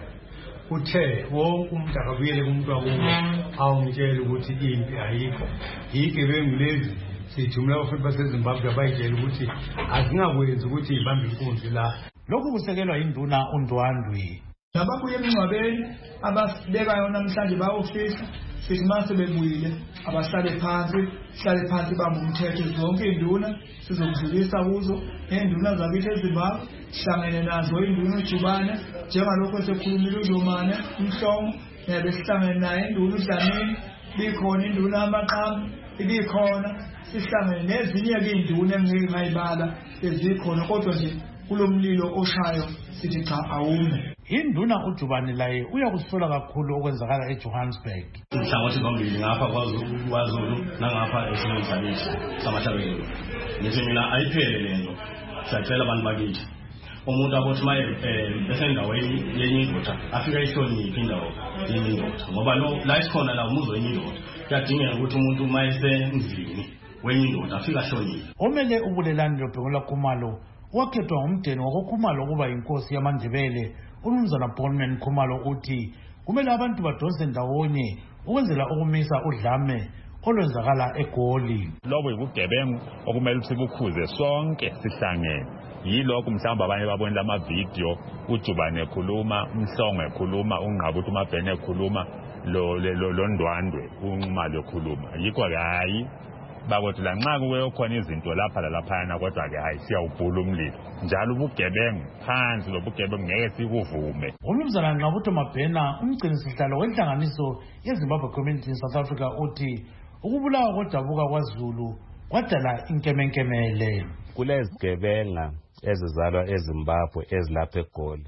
uthe wonke umuntu akabuyele kumuntu wakubo awumtshela ukuthi impi ayikho. Igebengu lezi sithumela abafowethu baseZimbabwe abayitshela ukuthi azingakwenzi ukuthi ibambe inkunzi la. Lokhu kusekelwa induna uNdwandwe. Nababuye emngcwabeni abasibekayo namhlanje bayofisa sithi mase bebuyile abahlale phansi sihlale phansi bamba umthetho zonke induna sizokudlulisa kuzo nenduna zakithi eZimbabwe sihlangene nazo induna uJubane njengalokho sekhulumile uZomane uMhlongo nebe sihlangene naye induna uDlamini bikhona induna amaqhamu ibikhona sihlangene nezinye-ke induna engeke ngayibala ezikhona kodwa nje kulomlilo oshayo sithi cha awume. Induna uJubane laye uyakusola kakhulu okwenzakala eJohannesburg. Inhlangothi zombili ngapha kwaZulu nangapha esimenzanisi samathabelo. Ngithi mina ayiphele lento. Siyacela abantu bakithi. Umuntu abothi maye besendaweni yenye indoda afika ihloniphe indawo yenye indoda. Ngoba lo la isikhona la umuzo wenye indoda. Kuyadingeka ukuthi umuntu mayesendlini wenye indoda afika hloniphe. Omele ubulelani loBhengu Khumalo wakhethwa ngumdeni wakoKhumalo ukuba inkosi yamaNdebele. Umnumzana Bonman Khumalo uthi kumele abantu badonse ndawonye ukwenzela ukumisa udlame olwenzakala eGoli. Lobo yibugebengu okumele sibukhuze sonke sihlangene. Yilokho mhlawumbe abanye babonile ama-video uJubane ekhuluma, uMhlongo ekhuluma, uNgqabuthi uMabhene ekhuluma, lo lo Ndwandwe uNxumalo ekhuluma. Yikho-ke hayi bakothi lanxa kuwe khona izinto lapha lalaphayana kodwa-ke hayi siyawubhula umlilo. Njalo ubugebengu phansi lobugebengu ngeke sikuvume. Umnumzana Nqabuthi Mabhena umgcinisihlalo wenhlanganiso yeZimbabwe Community in South Africa uthi ukubulawa kodabuka kwaZulu kwadala inkemenkemele. Kulezigebenga ezizalwa eZimbabwe ezilapha eGoli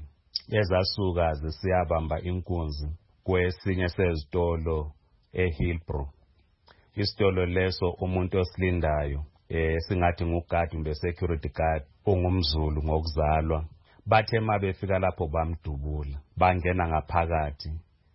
ezasuka zisiyabamba inkunzi kwesinye sezitolo eHillbrow. Isitolo leso umuntu osilindayo eh singathi ngugadi kumbe security guard ongumZulu ngokuzalwa bathe mabefika lapho bamdubula bangena ngaphakathi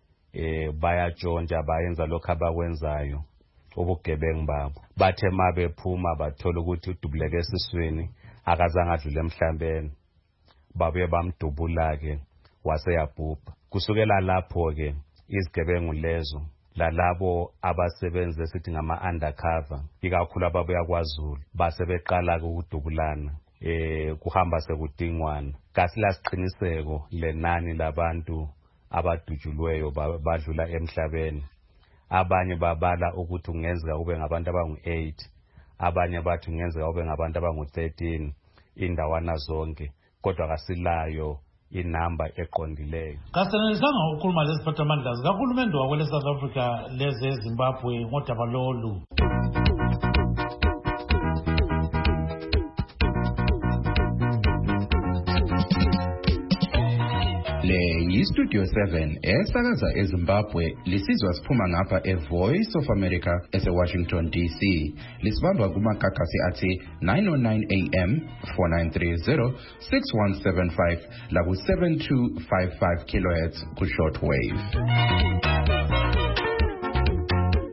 eh bayatshontsha bayenza lokho abakwenzayo ubugebengu babo. Bathe mabephuma bathola ukuthi udubuleke esiswini akazange adlule emhlambeni babuye bamdubula ke waseyabhubha. Kusukela lapho ke izigebengu lezo lalabo abasebenza esithi ngama-undercover ikakhulu ababuya kwaZulu basebeqala ukudubulana eh kuhamba sekudingwana. Kasilasiqiniseko lenani labantu abadujulweyo badlula emhlabeni. Abanye babala ukuthi kungenzeka kube ngabantu abangu-eight, abanye bathi kungenzeka kube ngabantu abangu-thirteen indawana zonke, kodwa kasilayo inamba eqondileyo. Kasenelisanga ukukhuluma leziphathamandla zikahulumende wakwele South Africa leze Zimbabwe ngodaba lolu. Le yiStudio seven esakaza eZimbabwe lisizwa siphuma ngapha eVoice of America eseWashington D C. Lisibamba kumakhakhasi athi nine oh nine A M, four nine three zero, six one seven five laku seven two five five kilohertz ku shortwave.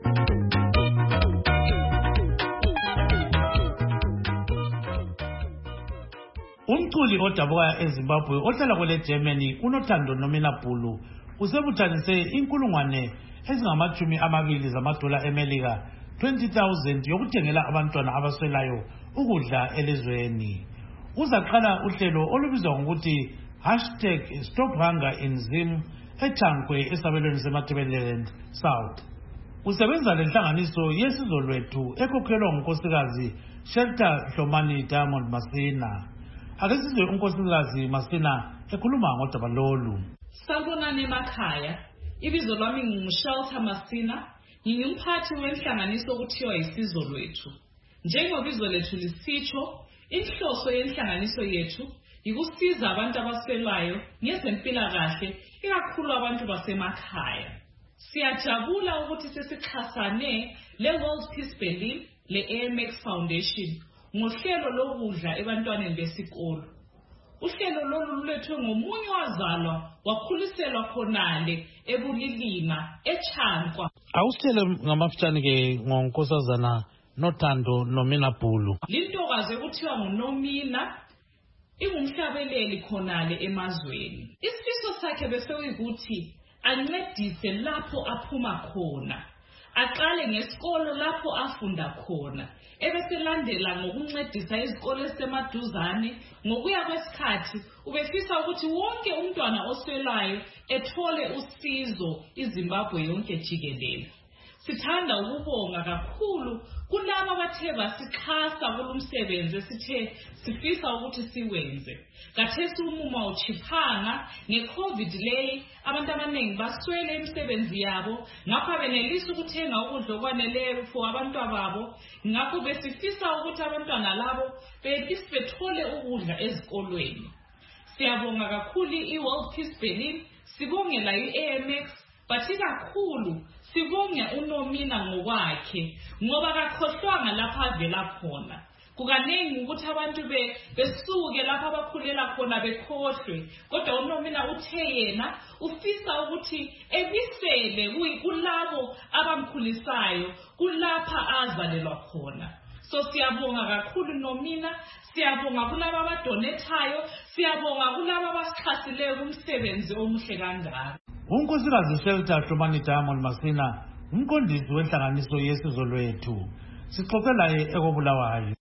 Umculi odabuka eZimbabwe ohlala kwele Germany unothando nomina Bhulu usebuthanise inkulungwane ezingamachumi amabili zamadola eMelika twenty thousand yokuthengela abantwana abaswelayo ukudla elizweni. Uzaqala uhlelo olubizwa ngokuthi hashtag Stop Hunger in Zim eThankwe esabelweni seMatabeleland South. Usebenza lenhlanganiso yesizwe lwethu ekhokhelwa ngunkosikazi Shelter Hlomani Diamond Masina. Ake sizwe unkosikazi Masina ekhuluma ngodaba lolu. Sawubonani emakhaya. Ibizo lwami nginguShelter Masina. Ngingumphathi wenhlanganiso okuthiwa isizwe lwethu. Njengoba izwe lethu lisitsho, inhloso yenhlanganiso yethu ikusiza abantu abaswelayo ngezempilakahle, ikakhulu abantu basemakhaya. Siyajabula ukuthi sesixhasane le-World Peace Berlin le-A M X Foundation ngohlelo lokudla ebantwaneni besikolo. Uhlelo lolu lulethwe ngomunye wazalwa wakhuliselwa khonale ebulilima eChankwa. Awusithele ngamafutshane ke ngonkosazana nothando nomina Bhulu. Lintokazi ekuthiwa nguNomina ingumhlabeleli khonale emazweni. Isifiso sakhe bese uyikuthi ancedise lapho aphuma khona. Aqale ngesikolo lapho afunda khona. Ebese landela ngokuncedisa izikole esemaduzane. Ngokuya kwesikhathi ubefisa ukuthi wonke umntwana oswelayo ethole usizo iZimbabwe yonke jikelele. Sithanda ukubonga kakhulu kulabo abathe basixhasa kulumsebenzi esithe sifisa ukuthi siwenze. Kathesi umuma uchiphanga ngeCovid leyi abantu abaningi baswele imisebenzi yabo, ngapha benelisa ukuthenga ukudla okwaneleyo for abantwana babo. Ngakho besifisa ukuthi abantwana labo bethi bethole ukudla ezikolweni. Siyabonga kakhulu iWorld Peace Berlin, sibongela iA M X, bathi kakhulu sibonge uNomina ngokwakhe ngoba kakhohlwanga lapha avela khona. Kukaningi ukuthi abantu be besuke lapha abakhulela khona bekhohlwe, kodwa uNomina uthe yena ufisa ukuthi ebisele kulabo abamkhulisayo kulapha azalelwa khona. So siyabonga kakhulu Nomina, siyabonga kulabo abadonethayo, siyabonga kulabo abasixhasileyo kumsebenzi omuhle kangaka. Unkosikazi Shelter Hlomani Diamond Masina umqondisi wenhlanganiso yesizwe lwethu. Sixoxe laye ekobulawayo.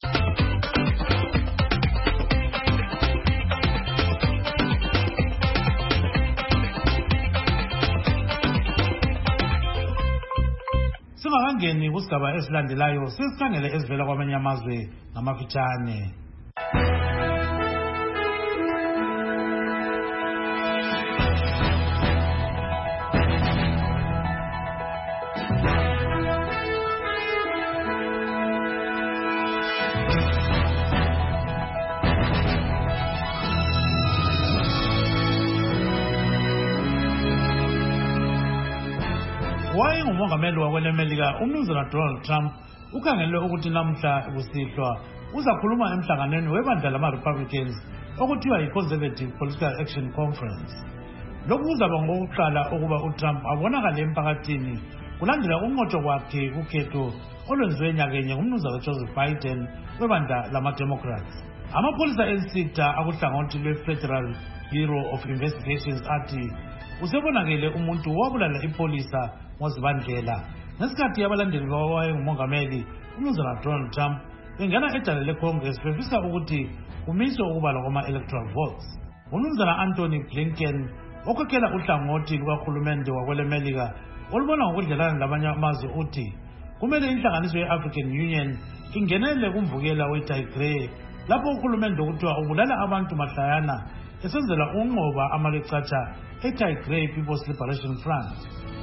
Singakangeni kusigaba esilandelayo sesikhangele ezivela kwamanye amazwe ngamafitshane. Wayengumongameli wakwelemelika umnumzana Donald Trump ukhangelwe ukuthi namhla kusihlwa uzakhuluma emhlanganweni webandla lama-Republicans okuthiwa yi-Conservative Political Action Conference. Lokhu kuzaba ngokuqala ukuba uTrump abonakale emphakathini kulandela ukunqotshwa kwakhe kukhetho olwenziwe nyakenye ngumnumzana Joseph Biden webandla lama-Democrats. Amapholisa ensitha akuhlangothi lwe-Federal Bureau of Investigations athi usebonakele umuntu wabulala ipolisa ngozibandlela ngesikhathi abalandeli bawayengumongameli umnumzana Donald Trump bengena edale leCongress befisa ukuthi kumiswe ukubalwa kwama-electoral votes. Umnumzana Anthony Blinken okhokhela uhlangothi lukahulumende wakwelemelika olubona ngokudlelana labanye amazwe uthi kumele inhlanganiso ye-African Union ingenele kumvukela weTigray lapho uhulumende okuthiwa ubulala abantu mahlayana esenzela ukunqoba amalecatsha eTigray People's Liberation Front.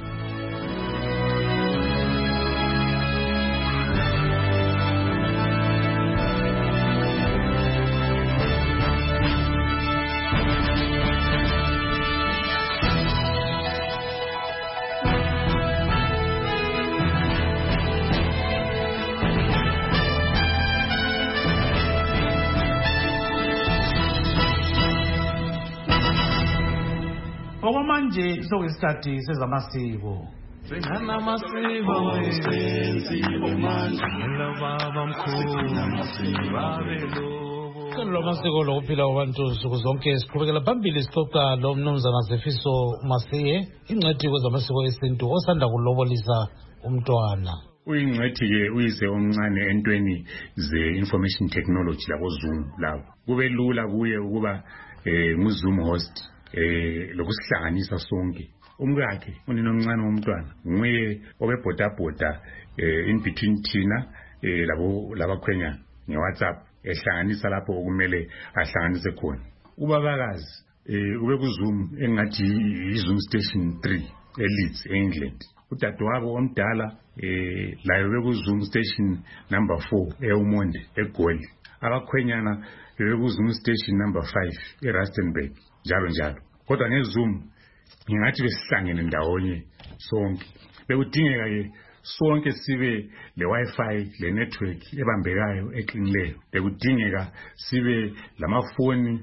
Okwamanje sokuyisikhathi sezamasiko. Singana amasiko esenziwe manje. Baba mkhulu. Babe lobo. Uhlelo lwamasiko lokuphila kwabantu nsuku zonke siqhubekela phambili sixoxa lo mnumzana Zefiso Masiye, ingcwethi kwezamasiko esintu osanda kulobolisa umntwana. Uyingcwethi-ke uyise omncane entweni ze-information technology labo Zoom labo. Kube lula kuye ukuba eh ngu-Zoom host eh lokusihlanganisa sonke. Umkakhe unina omncane womntwana nguye obebhodabhoda eh in between thina eh labo labakhwenyana nge-WhatsApp ehlanganisa lapho okumele ahlanganise khona. Ubabakazi eh ube ku-Zoom engathi i-Zoom station three eLeeds eEngland. Udadewabo omdala eh layo beku-Zoom station number four eUmonde eGoli. Abakhwenyana beku-Zoom station number five eRustenburg njalo njalo. Kodwa ngeZoom ngingathi besihlangene ndawonye sonke. Bekudingeka ke sonke sibe le Wi-Fi le network ebambekayo eqinileyo. Bekudingeka sibe lamafoni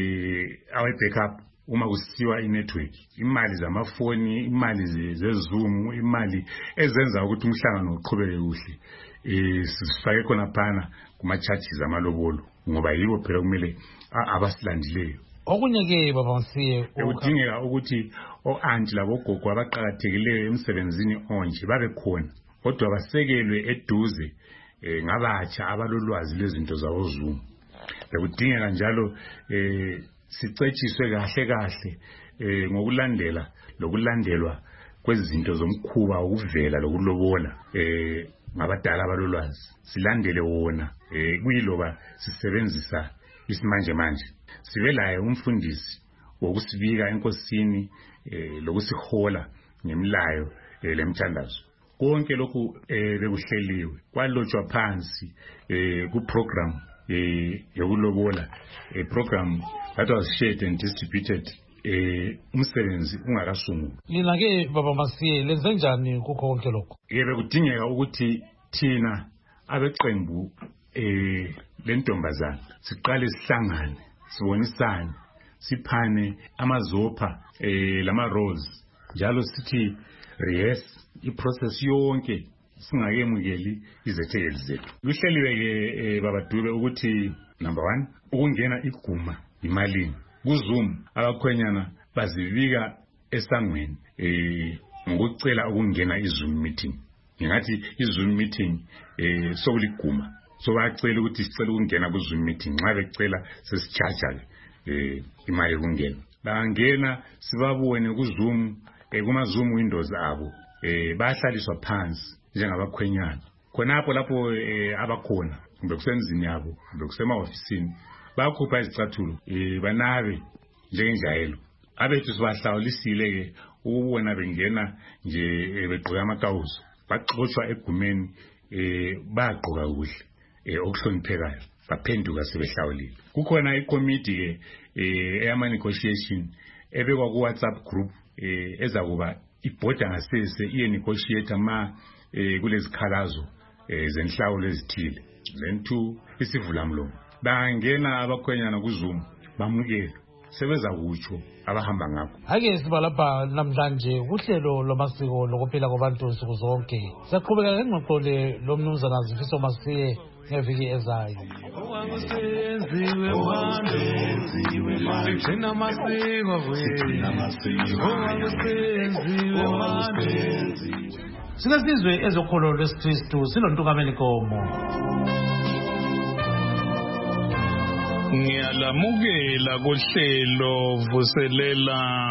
eh awe backup uma kusiwa inetwork. Imali zamafoni, imali zeZoom, imali ezenza ukuthi umhlangano uqhubeke kuhle. Eh sifake khona phana kuma charges amalobolo ngoba yibo phela kumele abasilandileyo. Okunye ke baba Masiye udingeka ukuthi o-aunty labogogo abaqhakathekileyo emsebenzini onje babe khona kodwa basekelwe eduze eh ngabatsha abalolwazi lezinto zawo Zoom. Bekudingeka njalo eh sicetshiswe kahle kahle eh ngokulandela lokulandelwa kwezinto zomkhuba ukuvela lokulobola eh ngabadala abalolwazi. Silandele wona eh kuyiloba sisebenzisa isimanje manje. Sibe laye umfundisi wokusibika enkosini eh lokusihola ngemilayo eh lemthandazo. Konke lokhu eh bekuhleliwe kwalotshwa phansi eh ku program eh yokulobola a program that was shared and distributed eh umsebenzi ungakasungulwa. Lina ke baba Masiye lenze njani kukho konke lokho? Yebe kudingeka ukuthi thina abeqembu eh lentombazana siqale sihlangane sibonisane siphane amazopha eh lama roles njalo sithi rehearse iprocess yonke singakemukeli izethekeli zethu. Kuhleliwe ke baba Dube ukuthi number one ukungena iguma imalini. KuZoom abakhwenyana bazivika esangweni eh ngokucela ukungena iZoom meeting. Ngingathi iZoom meeting eh sokuliguma. So bacela ukuthi sicela ukungena kuZoom meeting nxa becela sesicharge eh imali ukungena. Bangena sibabone kuZoom eh kuma Zoom windows abo eh bahlaliswa phansi njengabakhwenyana. Khonapho lapho eh abakhona kumbe kusenzini yabo kumbe kusema officeini bakhupha izicathulo eh banabe njengenjayelo. Abethu sibahlawulisile ke ukubona bengena nje begqoka amakawuso baxoshwa egumeni eh bagqoka kuhle eh okuhloniphekayo baphenduka sebehlawulile. Kukhona icommittee ke eh eyama negotiation ebekwa ku WhatsApp group eh ezakuba ibhoda ngasese iye negotiate ma eh kulezikhalazo eh zenhlawulo ezithile. Then two isivula mlomo. Bangena abakhwenyana kuZoom bamukela sebeza kutsho abahamba ngakho. Ake siba lapha namhlanje uhlelo lwamasiko lokuphila kwabantu nsuku zonke. Siyaqhubeka ngengxoxo lo mnumzana Zefiso Masiye ngeviki ezayo. Senziwe manje sigcina amasiko senziwe manje. Singasizwe ezokholo lweSikristu silontukameni komo. Ngiyalamukela kuhlelo vuselela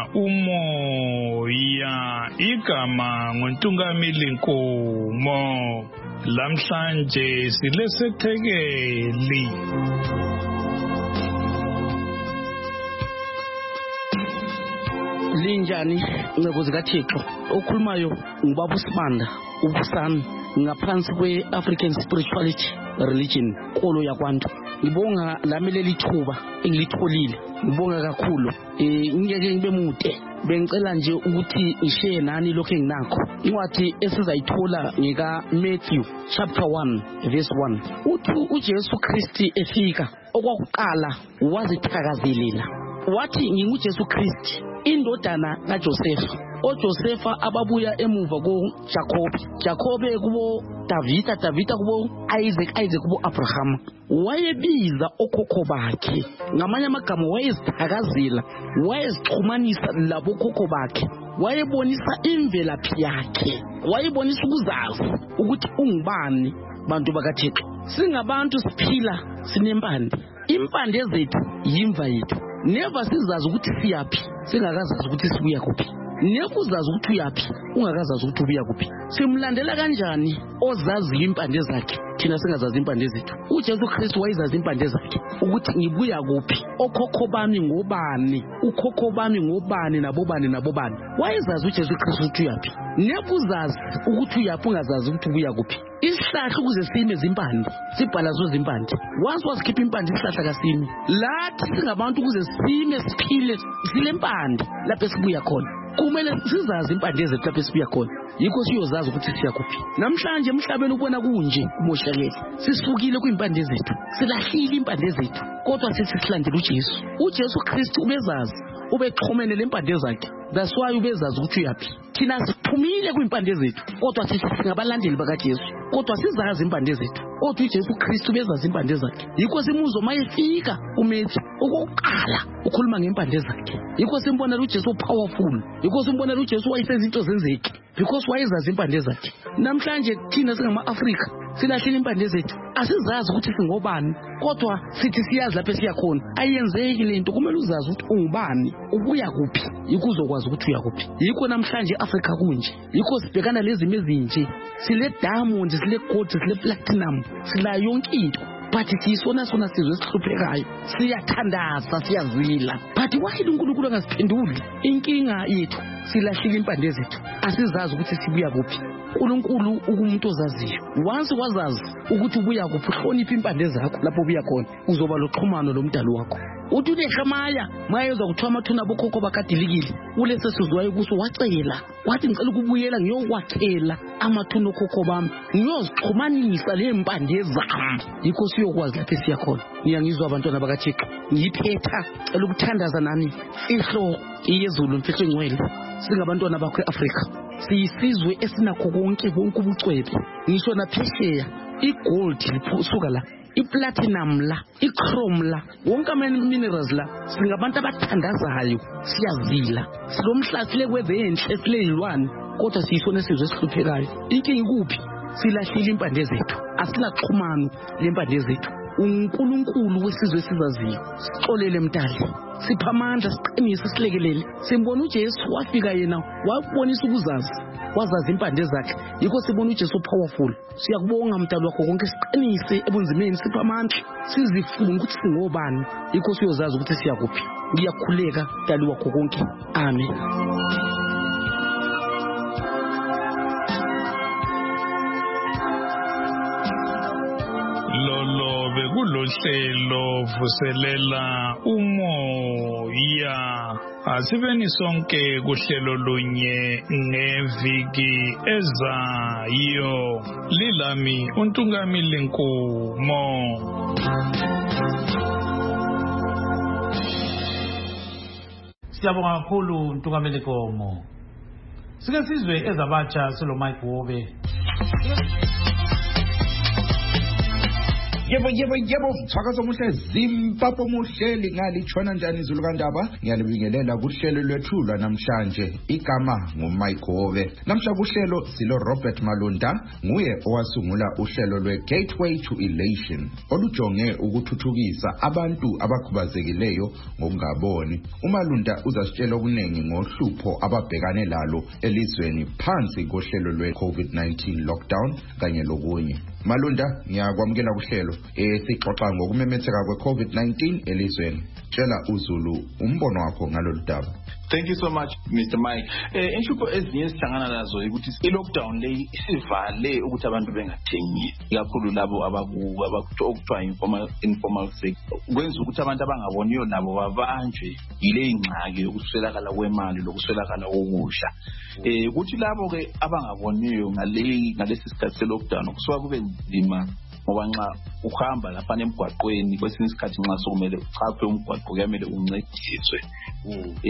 umoya igama ngontungameli Nkomo. Lamhlanje silesethekeli. Linjani ncebo zikaThixo okhulumayo ngubaba uSibanda ubusana ngaphansi kwe-African Spirituality Religion kolo yakwantu. Ngibonga lami leli thuba engilitholile. Ngibonga kakhulu. Eh ngeke ngibe mude. Bengicela nje ukuthi ishare nani lokho enginakho. Incwadi esizayithola ngeka Matthew chapter one verse one. Uthi uJesu Kristu efika okwakuqala wazithakazelela. Wathi nginguJesu Kristu indodana kaJosepha, oJosepha ababuya emuva koJakobe, Jakobe kubo Davida, Davida kubo Isaac, Isaac kubo Abraham. Wayebiza okhokho bakhe ngamanye amagama, wayezithakazela, wayezixhumanisa labo khokho bakhe, wayebonisa imvelaphi yakhe, wayebonisa ukuzazi ukuthi ungubani. Bantu bakaThixo, singabantu siphila sinempande, impande zethu yimva yethu. Never sizazi ukuthi siyaphi singakazazi ukuthi sibuya kuphi. Never uzazi ukuthi uyaphi ungakazazi ukuthi ubuya kuphi. Simlandela kanjani ozazi impande zakhe thina singazazi impande zethu? uJesu Kristu wayezazi impande zakhe ukuthi ngibuya kuphi, okhokho bami ngobani, ukhokho bami ngobani nabobani nabobani. Wayezazi uJesu Kristu ukuthi uyaphi. Never uzazi ukuthi uyaphi ungazazi ukuthi ubuya kuphi. Isihlahla ukuze sime zimpande sibhala zo zimpande. Once wasikhipha impande isihlahla kasimi. Lathi singabantu ukuze sime siphile silempande lapho esibuya khona. Kumele sizazi impande zethu lapho esibuya khona. Yikho siyozazi ukuthi siya kuphi. Namhlanje emhlabeni ubona kunje kumoshakele. Sisukile kwimpande zethu, silahlile impande zethu, kodwa sithi silandela uJesu. uJesu Kristu ubezazi, ubexhomene lempande zakhe. That's why ubezazi ukuthi uyaphi. Thina siphumile kwimpande zethu, kodwa sithi singabalandeli bakaJesu, kodwa sizazi impande zethu. Kodwa uJesu Kristu bezazi impande zakhe. Yikho simuzwa mayefika umethi okokuqala ukhuluma ngempande zakhe. Yikho simbona uJesu powerful. Yikho simbona uJesu wayesenza into zenzeke because wayezazi impande zakhe. Namhlanje thina singama-Afrika silahlile impande zethu, asizazi ukuthi singobani, kodwa sithi siyazi lapho siya khona. Ayenzeki lento, kumele uzazi ukuthi ungubani, ubuya kuphi, yikho uzokwazi ukuthi uya kuphi. Yikho namhlanje eAfrika kunje, yikho sibhekana lezimo ezinje. Sile diamond, sile gold, sile platinum, sila yonke into, but siyisona sona sizwe esihluphekayo. Siyathandaza, siyazila, but why uNkulunkulu angasiphenduli? Inkinga yethu silahlile impande zethu, asizazi ukuthi sibuya kuphi. uNkulunkulu ukumuntu ozaziyo. Once wazazi ukuthi ubuya kuphi, uhlonipha impande zakho lapho ubuya khona, uzoba loxhumano lomdali wakho. Uthi uNehemaya mayezwa kuthiwa amathuna bokhokho bakadilikile, ulese sizwayo kuso wacela wathi ngicela ukubuyela ngiyokwakhela amathuna okhokho bami, ngiyozixhumanisa lempande zami. Yikho siyokwazi lapho siya khona. Ngiyangizwa abantwana bakaThixo, ngiyiphetha cela ukuthandaza nani ihlo iyezulu mfihlo engcwele. Singabantwana bakho eAfrika, siyisizwe esinakho konke bonke ubucwebe. Ngisho naphesheya igold lisuka la, iplatinum la, ichrome la, wonke ama-minerals la. Singabantu abathandazayo, siyazila, silomhlaba sile weather enhle, sile yilwane, kodwa siyisona sizwe esihluphekayo. Inkinga ikuphi? Silahlile impande zethu, asinaxhumano lempande zethu. uNkulunkulu wesizwe sizaziyo, sixolele mdali, sipha amandla, siqinise, silekelele. Simbona uJesu wafika yena wabonisa ukuzazi, wazazi impande zakhe. Yikho sibona uJesu powerful. Siyakubonga mdali wakho konke, siqinise ebunzimeni, sipha amandla, sizifune ukuthi singobani. Yikho siyozazi ukuthi siya kuphi. Ngiyakhuleka mdali wakho konke. Amen. Kulohlelo vuselela umoya, asibeni sonke kuhlelo lunye ngeviki ezayo. Lilami uNtungamili Nkumo. Siyabonga kakhulu Ntungamili Nkumo. Sike sizwe ezabatsha silo Mike Wobe. Yebo yebo yebo mthakazo omuhle Zimbabwe omuhle lingalitshona njani izulu kaNdaba. Ngiyalibingelela kuhlelo lwethu namhlanje. Igama nguMike Wobe. Namhla kuhlelo silo Robert Malunda, nguye owasungula uhlelo lwe Gateway to Elation olujonge ukuthuthukisa abantu abakhubazekileyo ngokungaboni. uMalunda uzasitshela okuningi ngohlupho ababhekane lalo elizweni phansi kohlelo lwe COVID nineteen lockdown kanye lokunye. Malunda, ngiyakwamukela kuhlelo eh sixoxa ngokumemetheka kweCovid nineteen elizweni. Tshela uZulu umbono wakho ngalolu daba. Thank you so much Mister Mike. Eh inhlupho ezinye sihlangana nazo ukuthi i-lockdown le isivale ukuthi abantu bengathengisi, kakhulu labo abaku abakuthiwa informal informal sector. Kwenza ukuthi abantu abangaboniyo nabo babanjwe yile ingxaki yokuswelakala kwemali lokuswelakala kokudla. Eh ukuthi labo ke abangaboniyo ngale ngalesi sikhathi se-lockdown kusuka kube nzima ngoba nxa uhamba lapha emgwaqweni kwesinye isikhathi nxa sokumele uchaphe umgwaqo kuyamele uncediswe. Eh uyabona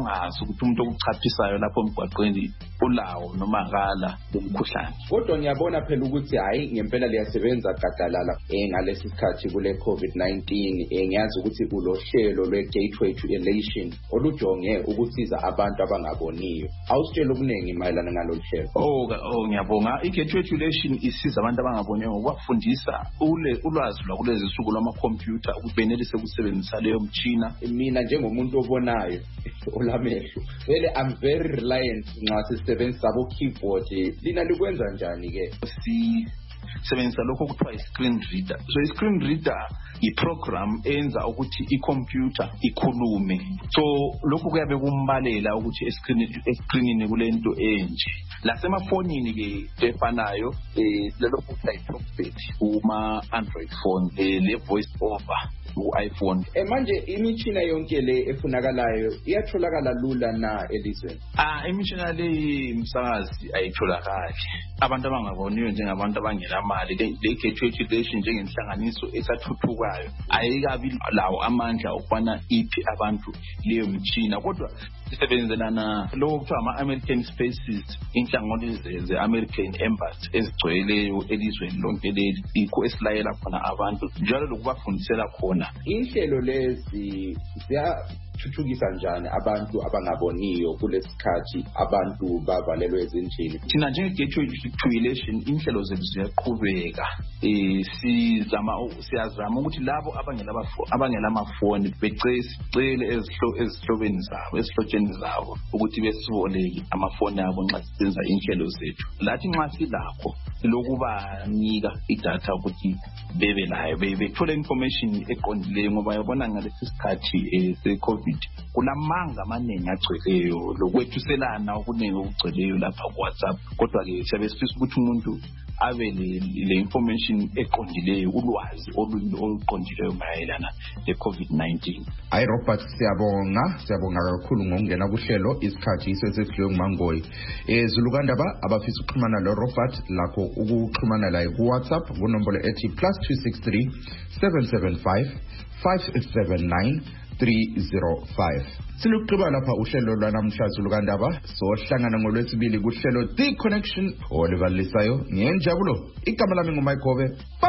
angazi ukuthi umuntu okuchaphisayo lapho emgwaqweni ulawo noma akala umkhuhlane. Kodwa ngiyabona phela ukuthi hayi ngempela liyasebenza gadalala eh ngalesi sikhathi kule COVID nineteen eh ngiyazi ukuthi kulohlelo lwe Gateway to Elation olujonge ukusiza abantu abangaboniyo. Awusitshela okuningi mayelana ngalolu hlelo. Oh oh ngiyabonga. I-Gateway to Elation isiza abantu abangaboniyo ngokubafundisa ule ulwazi lwakulezi insuku lwama-computer ukuthi benelise ukusebenzisa leyo mtshina. Mina njengomuntu obonayo olamehlo vele I'm very reliant nxa sisebenzisa abo keyboard. Lina likwenza njani ke? Si sebenzisa lokho kuthiwa i-screen reader. So i-screen reader i-program enza ukuthi i-computer ikhulume. So lokho kuyabe kumbalela ukuthi escreenini kulento enje. Lasemafonini ke efanayo eh lelo kuthiwa i-talkback kuma Android phone eh le voice over u-iPhone. Eh manje imitshina yonke le efunakalayo iyatholakala lula na elizweni? Ah imitshina le msakazi ayitholakali. Abantu abangaboniyo njengabantu abangelamali le Gateway to Elation njengenhlanganiso esathuthukayo ayikabi lawo amandla okufana iphi abantu leyo mitshina, kodwa sisebenzelana lokho kuthiwa ama-American Spaces, inhlanganiso ze-American Embassy ezigcweleyo elizweni lonke leli ikho esilayela khona abantu njalo lokubafundisela khona. Inhlelo lezi ziya thuthukisa njani abantu abangaboniyo kulesikhathi abantu bavalelwe ezindlini? Thina njenge-Gateway to Elation inhlelo zethu ziyaqhubeka. Eh sizama siyazama ukuthi labo abangela abangela amafoni becele ezihlobeni zabo esihlotsheni zabo ukuthi besiboleke amafoni abo nxa sisenza inhlelo zethu. Lathi nxa silakho lokubanika idatha ukuthi bebe layo bethole information eqondileyo ngoba yabona ngalesi sikhathi se-COVID kulamanga amaningi agcweleyo lokwethuselana okuningi okugcweleyo lapha ku WhatsApp. Kodwa ke siyabe sifisa ukuthi umuntu abe le information eqondileyo, ulwazi oluqondileyo mayelana le-COVID nineteen. Hayi Robert, siyabonga siyabonga kakhulu ngokungena kuhlelo isikhathi isesedlule nguMangoyi. Eh Zulukandaba abafisa ukuxhumana lo Robert lakho ukuxhumana laye ku WhatsApp kunombolo ethi plus two six three seven seven five five seven nine three zero five. Siluqhiba lapha uhlelo lwanamhla Zulukandaba sohlangana ngolwesibili kuhlelo The Connection olivalisayo ngenjabulo. Igama lami nguMayigobe. Bye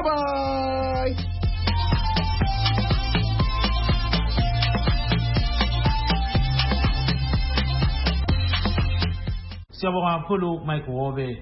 bye. Siyabonga kakhulu Mayigobe.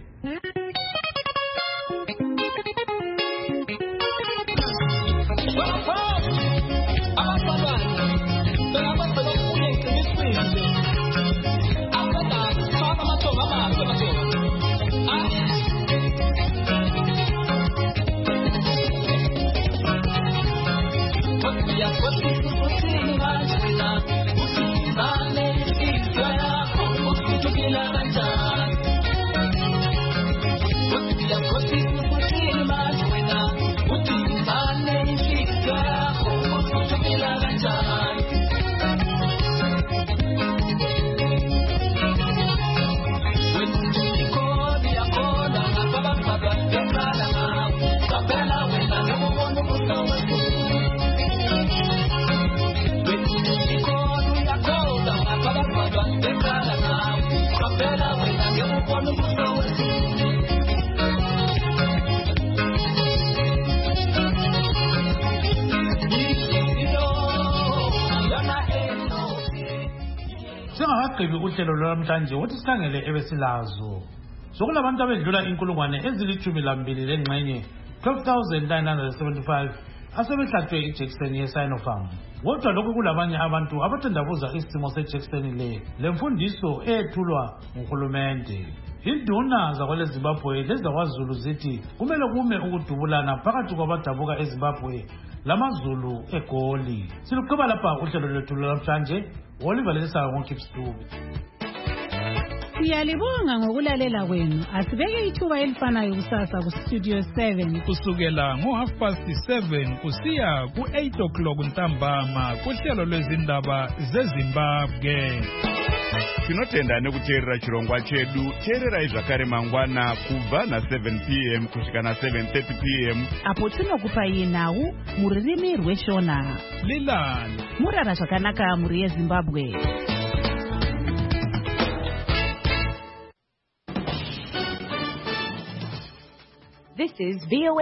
Singakagqibi uhlelo lwamhlanje wothi sikhangele ebesilazo. Sokulabantu abedlula inkulungwane ezilithumi lambili lengxenye twelve thousand nine hundred seventy-five asebehlatshwe ijekiseni ye-Sinopharm. Kodwa lokhu kulabanye abantu abathandabuza isimo sejekiseni le lemfundiso eyethulwa nguhulumende. Induna zakweleZimbabwe lezakwaZulu zithi kumele kume ukudubulana phakathi kwabadabuka eZimbabwe lamaZulu eGoli. Siluqhiba lapha uhlelo lwethu lwamhlanje olivalisayo ngoKipstubi. Siyalibonga ngokulalela kwenu. Asibeke ithuba elifanayo kusasa ku Studio seven kusukela ngo half past seven kusiya ku eight o'clock ntambama kuhlelo lwezindaba zeZimbabwe. Tinotenda nekuteerera chirongwa chedu. Teererai zvakare mangwana kubva na seven p m kusvika na seven thirty p m apo tinokupai nhau mururimi rweshona. Lilani murara zvakanaka muri yeZimbabwe. This is V O A.